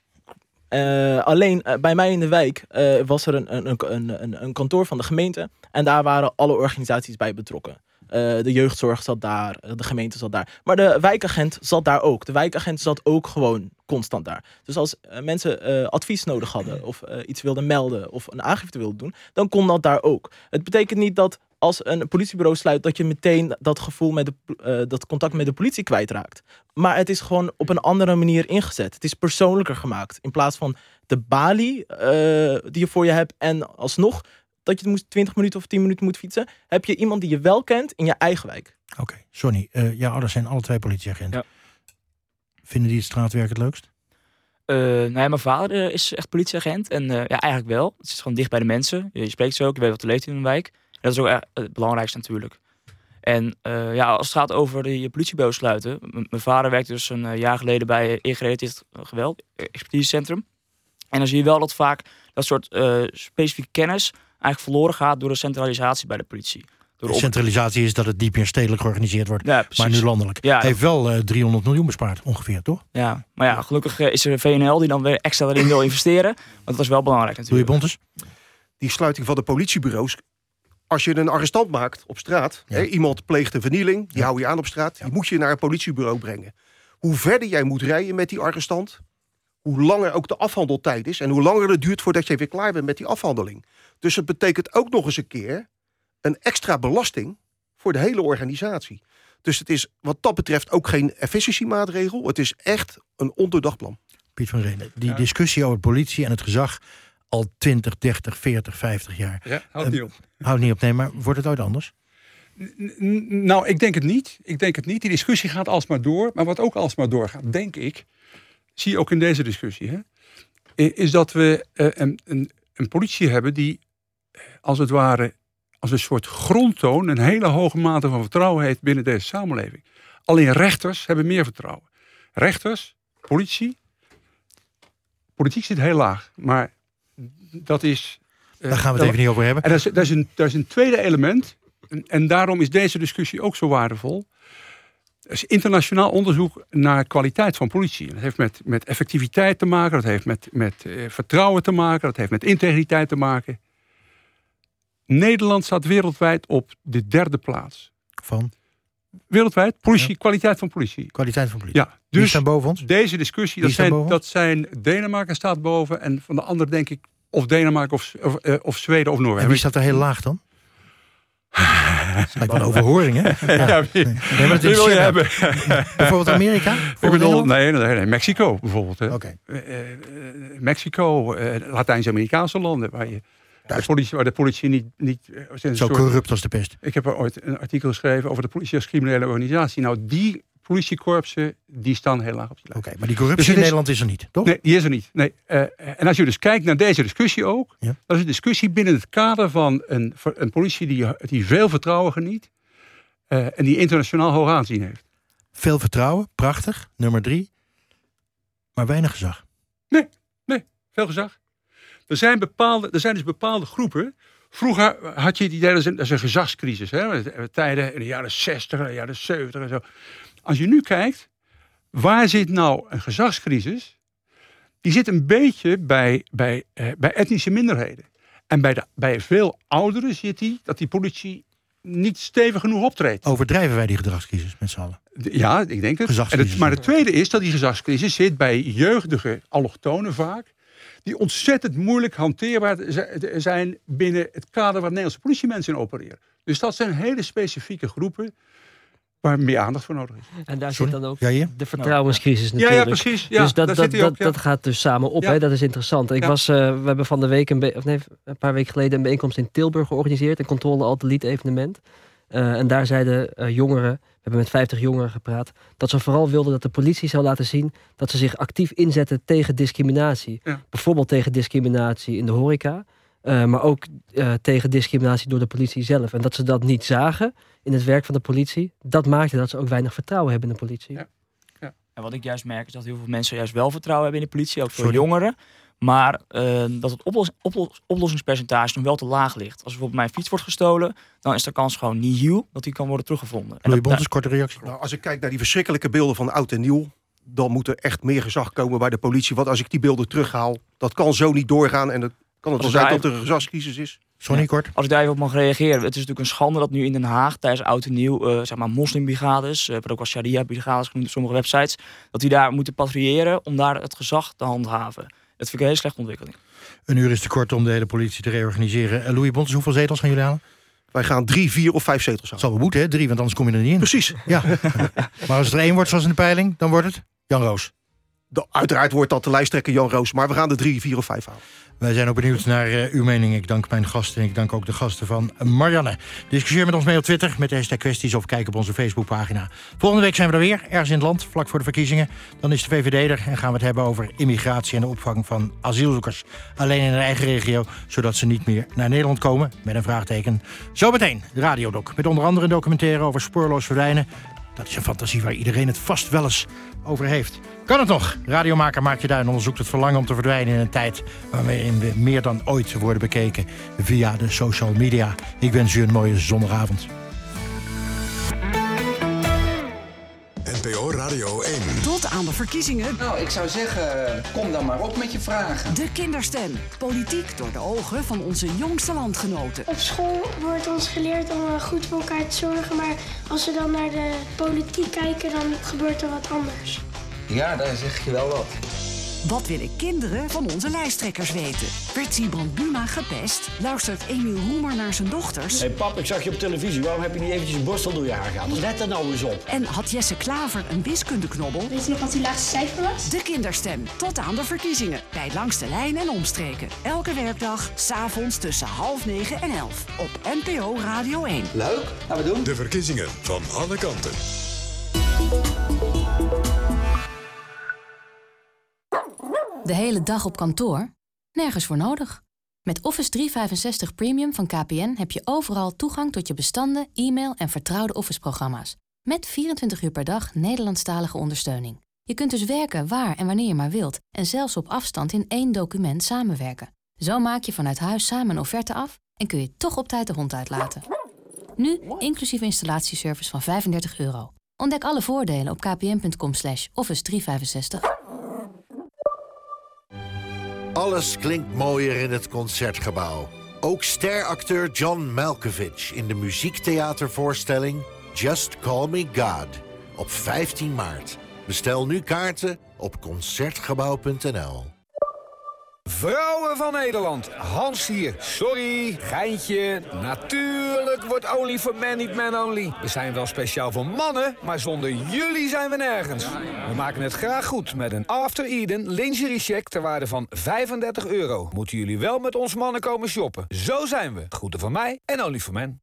Uh, alleen uh, bij mij in de wijk uh, was er een, een, een, een, een kantoor van de gemeente en daar waren alle organisaties bij betrokken. Uh, de jeugdzorg zat daar, de gemeente zat daar. Maar de wijkagent zat daar ook. De wijkagent zat ook gewoon constant daar. Dus als uh, mensen uh, advies nodig hadden of uh, iets wilden melden of een aangifte wilden doen, dan kon dat daar ook. Het betekent niet dat als een politiebureau sluit dat je meteen dat gevoel met de, uh, dat contact met de politie kwijtraakt. Maar het is gewoon op een andere manier ingezet. Het is persoonlijker gemaakt. In plaats van de balie uh, die je voor je hebt en alsnog dat je twintig minuten of tien minuten moet fietsen, heb je iemand die je wel kent in je eigen wijk. Oké, okay. Sonny, uh, jouw ouders zijn alle twee politieagenten. Ja. Vinden die het straatwerk het leukst? Uh, nou ja, mijn vader uh, is echt politieagent. En uh, ja, eigenlijk wel. Het is gewoon dicht bij de mensen. Je, je spreekt ze ook, je weet wat er leeft in een wijk. En dat is ook echt het belangrijkste natuurlijk. En uh, ja, als het gaat over de politiebureau sluiten. M- mijn vader werkte dus een uh, jaar geleden bij ingerelateerd geweld, expertisecentrum. En dan zie je wel dat vaak dat soort uh, specifieke kennis eigenlijk verloren gaat door de centralisatie bij de politie. Door de centralisatie is dat het niet meer stedelijk georganiseerd wordt, ja, maar nu landelijk. Ja, heeft wel uh, driehonderd miljoen bespaard, ongeveer, toch? Ja, maar ja, gelukkig uh, is er V N L die dan weer extra erin wil investeren. Want dat was wel belangrijk natuurlijk. Doe je Bontes? Die sluiting van de politiebureaus. Als je een arrestant maakt op straat, ja. hè, iemand pleegt een vernieling, die ja. hou je aan op straat, ja. die moet je naar een politiebureau brengen. Hoe verder jij moet rijden met die arrestant, hoe langer ook de afhandeltijd is en hoe langer het duurt voordat je weer klaar bent met die afhandeling. Dus het betekent ook nog eens een keer een extra belasting voor de hele organisatie. Dus het is wat dat betreft ook geen efficiëntiemaatregel. Het is echt een ondoordacht plan. Piet van Renen, die ja. discussie over politie en het gezag al twintig, dertig, veertig, vijftig jaar. Ja, houdt niet op. Uh, houdt niet op, nee, maar wordt het ooit anders? N- nou, ik denk het niet. Ik denk het niet. Die discussie gaat alsmaar door. Maar wat ook alsmaar doorgaat, denk ik, zie je ook in deze discussie, hè, is dat we uh, een, een, een politie hebben die, als het ware, als een soort grondtoon een hele hoge mate van vertrouwen heeft binnen deze samenleving. Alleen rechters hebben meer vertrouwen. Rechters, politie, politiek zit heel laag, maar dat is... Daar gaan we het even niet over hebben. En dat is, dat is, een, dat is een tweede element. En, en daarom is deze discussie ook zo waardevol. Er is internationaal onderzoek naar kwaliteit van politie. Dat heeft met, met effectiviteit te maken. Dat heeft met, met uh, vertrouwen te maken. Dat heeft met integriteit te maken. Nederland staat wereldwijd op de derde plaats. Van? Wereldwijd, politie, ja. kwaliteit van politie. Kwaliteit van politie. Ja, dus Wie staat boven ons? Deze discussie, dat zijn, dat zijn Denemarken staat boven. En van de andere denk ik of Denemarken of, of, uh, of Zweden of Noorwegen. En wie staat er heel laag dan? Dat lijkt wel een overhoring, hè? Ja. Ja, wie, nee, maar het wie wil je hebben? Bijvoorbeeld Amerika? Ik bedoel, nee, nee, nee, Mexico bijvoorbeeld. Okay. Uh, uh, Mexico, uh, Latijns-Amerikaanse landen, waar, je, de politie, waar de politie niet... niet uh, Zo soort, corrupt als de pest. Ik heb er ooit een artikel geschreven over de politie als criminele organisatie. Nou, die politiekorpsen, die staan heel laag op die lijst. Oké, okay, maar die corruptie dus in is, Nederland is er niet, toch? Nee, die is er niet. Nee. Uh, en als je dus kijkt naar deze discussie ook, ja. dat is een discussie binnen het kader van een, een politie die, die veel vertrouwen geniet uh, en die internationaal hoog aanzien heeft. Veel vertrouwen, prachtig. Nummer drie. Maar weinig gezag. Nee, nee, veel gezag. Er zijn, bepaalde, er zijn dus bepaalde groepen. Vroeger had je het idee, dat is een, dat is een gezagscrisis. Hè? Tijden in de jaren zestig, de jaren zeventig en zo. Als je nu kijkt, waar zit nou een gezagscrisis? Die zit een beetje bij, bij, eh, bij etnische minderheden. En bij, de, bij veel ouderen zit die dat die politie niet stevig genoeg optreedt. Overdrijven wij die gezagscrisis met z'n allen? Ja, ik denk het. En het maar het tweede is dat die gezagscrisis zit bij jeugdige allochtonen vaak, die ontzettend moeilijk hanteerbaar zijn binnen het kader waar Nederlandse politiemensen in opereren. Dus dat zijn hele specifieke groepen waar meer aandacht voor nodig is. En daar Sorry? zit dan ook ja, de vertrouwenscrisis natuurlijk. Ja, ja precies. Ja, dus dat, dat, dat, ook, ja. dat gaat dus samen op. Ja. Hè? Dat is interessant. Ik ja. was, uh, we hebben van de week, een, be- of nee, een paar weken geleden, een bijeenkomst in Tilburg georganiseerd. Een controle-alt-delete evenement. Uh, en daar zeiden uh, jongeren, we hebben met vijftig jongeren gepraat, dat ze vooral wilden dat de politie zou laten zien dat ze zich actief inzetten tegen discriminatie. Ja. Bijvoorbeeld tegen discriminatie in de horeca. Uh, maar ook uh, tegen discriminatie door de politie zelf. En dat ze dat niet zagen in het werk van de politie, dat maakte dat ze ook weinig vertrouwen hebben in de politie. Ja. Ja. En wat ik juist merk is dat heel veel mensen juist wel vertrouwen hebben in de politie, ook voor Sorry. jongeren. Maar uh, dat het oplos- oplos- oplossingspercentage nog wel te laag ligt. Als bijvoorbeeld mijn fiets wordt gestolen, dan is de kans gewoon nihil dat die kan worden teruggevonden. En Louis dat, Bontes, korte reactie. Nou, als ik kijk naar die verschrikkelijke beelden van oud en nieuw, dan moet er echt meer gezag komen bij de politie. Want als ik die beelden terughaal, dat kan zo niet doorgaan. En dan kan het wel zijn dat er een gezagscrisis is. Sorry, ja. kort. Als ik daar even op mag reageren. Het is natuurlijk een schande dat nu in Den Haag tijdens oud en nieuw, uh, zeg maar moslimbrigades, uh, wat ook wel sharia-brigades genoemd op sommige websites, dat die daar moeten patrouilleren om daar het gezag te handhaven. Dat vind ik een hele slechte ontwikkeling. Een uur is te kort om de hele politie te reorganiseren. Uh, Louis Bontes, hoeveel zetels gaan jullie halen? Wij gaan drie, vier of vijf zetels halen. Het zal wel moeten, hè? Drie, want anders kom je er niet in. Precies. Ja. Maar als het er één wordt zoals in de peiling, dan wordt het Jan Roos. De, uiteraard wordt dat de lijsttrekker Jan Roos. Maar we gaan er drie, vier of vijf halen. Wij zijn ook benieuwd naar uh, uw mening. Ik dank mijn gasten en ik dank ook de gasten van Marianne. Discussieer met ons mee op Twitter met de hashtag kwesties of kijk op onze Facebookpagina. Volgende week zijn we er weer, ergens in het land, vlak voor de verkiezingen. Dan is de V V D er en gaan we het hebben over immigratie en de opvang van asielzoekers. Alleen in hun eigen regio, zodat ze niet meer naar Nederland komen. Met een vraagteken. Zometeen de Radiodoc. Met onder andere een documentaire over spoorloos verdwijnen. Dat is een fantasie waar iedereen het vast wel eens over heeft. Kan het nog? Radiomaker Maartje Duin onderzoekt het verlangen om te verdwijnen in een tijd waarin we meer dan ooit worden bekeken via de social media. Ik wens u een mooie zondagavond. N P O Radio één. Tot aan de verkiezingen. Nou, ik zou zeggen, kom dan maar op met je vragen. De Kinderstem. Politiek door de ogen van onze jongste landgenoten. Op school wordt ons geleerd om goed voor elkaar te zorgen, maar als we dan naar de politiek kijken, dan gebeurt er wat anders. Ja, daar zeg je wel wat. Wat willen kinderen van onze lijsttrekkers weten? Werd Siebrand Buma gepest? Luistert Emiel Roemer naar zijn dochters? Hé hey pap, ik zag je op televisie. Waarom heb je niet eventjes een borstel door je haar gehad? Let er nou eens op. En had Jesse Klaver een wiskundeknobbel? Weet je nog wat die laagste cijfer was? De kinderstem. Tot aan de verkiezingen. Bij Langs de Lijn en Omstreken. Elke werkdag, 's avonds tussen half negen en elf. Op N P O Radio één. Leuk, gaan we doen. De verkiezingen van alle kanten. De hele dag op kantoor? Nergens voor nodig. Met Office driehonderdvijfenzestig Premium van K P N heb je overal toegang tot je bestanden, e-mail en vertrouwde Office-programma's. Met vierentwintig uur per dag Nederlandstalige ondersteuning. Je kunt dus werken waar en wanneer je maar wilt en zelfs op afstand in één document samenwerken. Zo maak je vanuit huis samen een offerte af en kun je toch op tijd de hond uitlaten. Nu inclusief installatieservice van vijfendertig euro. Ontdek alle voordelen op kpn.com slash office driehonderdvijfenzestig. Alles klinkt mooier in het Concertgebouw. Ook steracteur John Malkovich in de muziektheatervoorstelling Just Call Me God op vijftien maart. Bestel nu kaarten op concertgebouw punt n l. Vrouwen van Nederland, Hans hier. Sorry, geintje. Natuurlijk wordt Only for Men niet Man Only. We zijn wel speciaal voor mannen, maar zonder jullie zijn we nergens. We maken het graag goed met een After Eden lingerie check ter waarde van vijfendertig euro. Moeten jullie wel met ons mannen komen shoppen. Zo zijn we. Groeten van mij en Only for Men.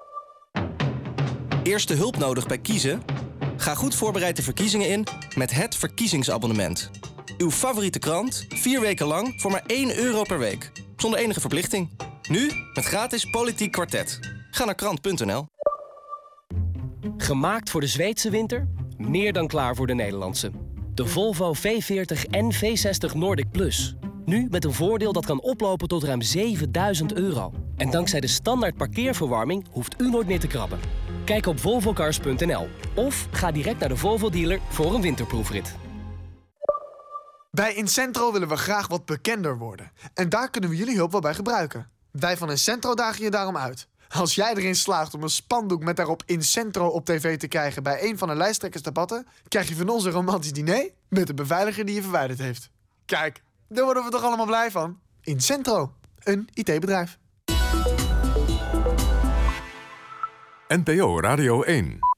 Eerste hulp nodig bij kiezen? Ga goed voorbereid de verkiezingen in met het verkiezingsabonnement. Uw favoriete krant, vier weken lang, voor maar één euro per week. Zonder enige verplichting. Nu met gratis Politiek Kwartet. Ga naar krant punt n l. Gemaakt voor de Zweedse winter? Meer dan klaar voor de Nederlandse. De Volvo V veertig en V zestig Nordic Plus. Nu met een voordeel dat kan oplopen tot ruim zevenduizend euro. En dankzij de standaard parkeerverwarming hoeft u nooit meer te krabben. Kijk op volvo cars punt n l of ga direct naar de Volvo dealer voor een winterproefrit. Bij Incentro willen we graag wat bekender worden. En daar kunnen we jullie hulp wel bij gebruiken. Wij van Incentro dagen je daarom uit. Als jij erin slaagt om een spandoek met daarop Incentro op tv te krijgen bij een van de lijsttrekkersdebatten, krijg je van ons een romantisch diner met de beveiliger die je verwijderd heeft. Kijk, daar worden we toch allemaal blij van. Incentro, een I T-bedrijf. N P O Radio één.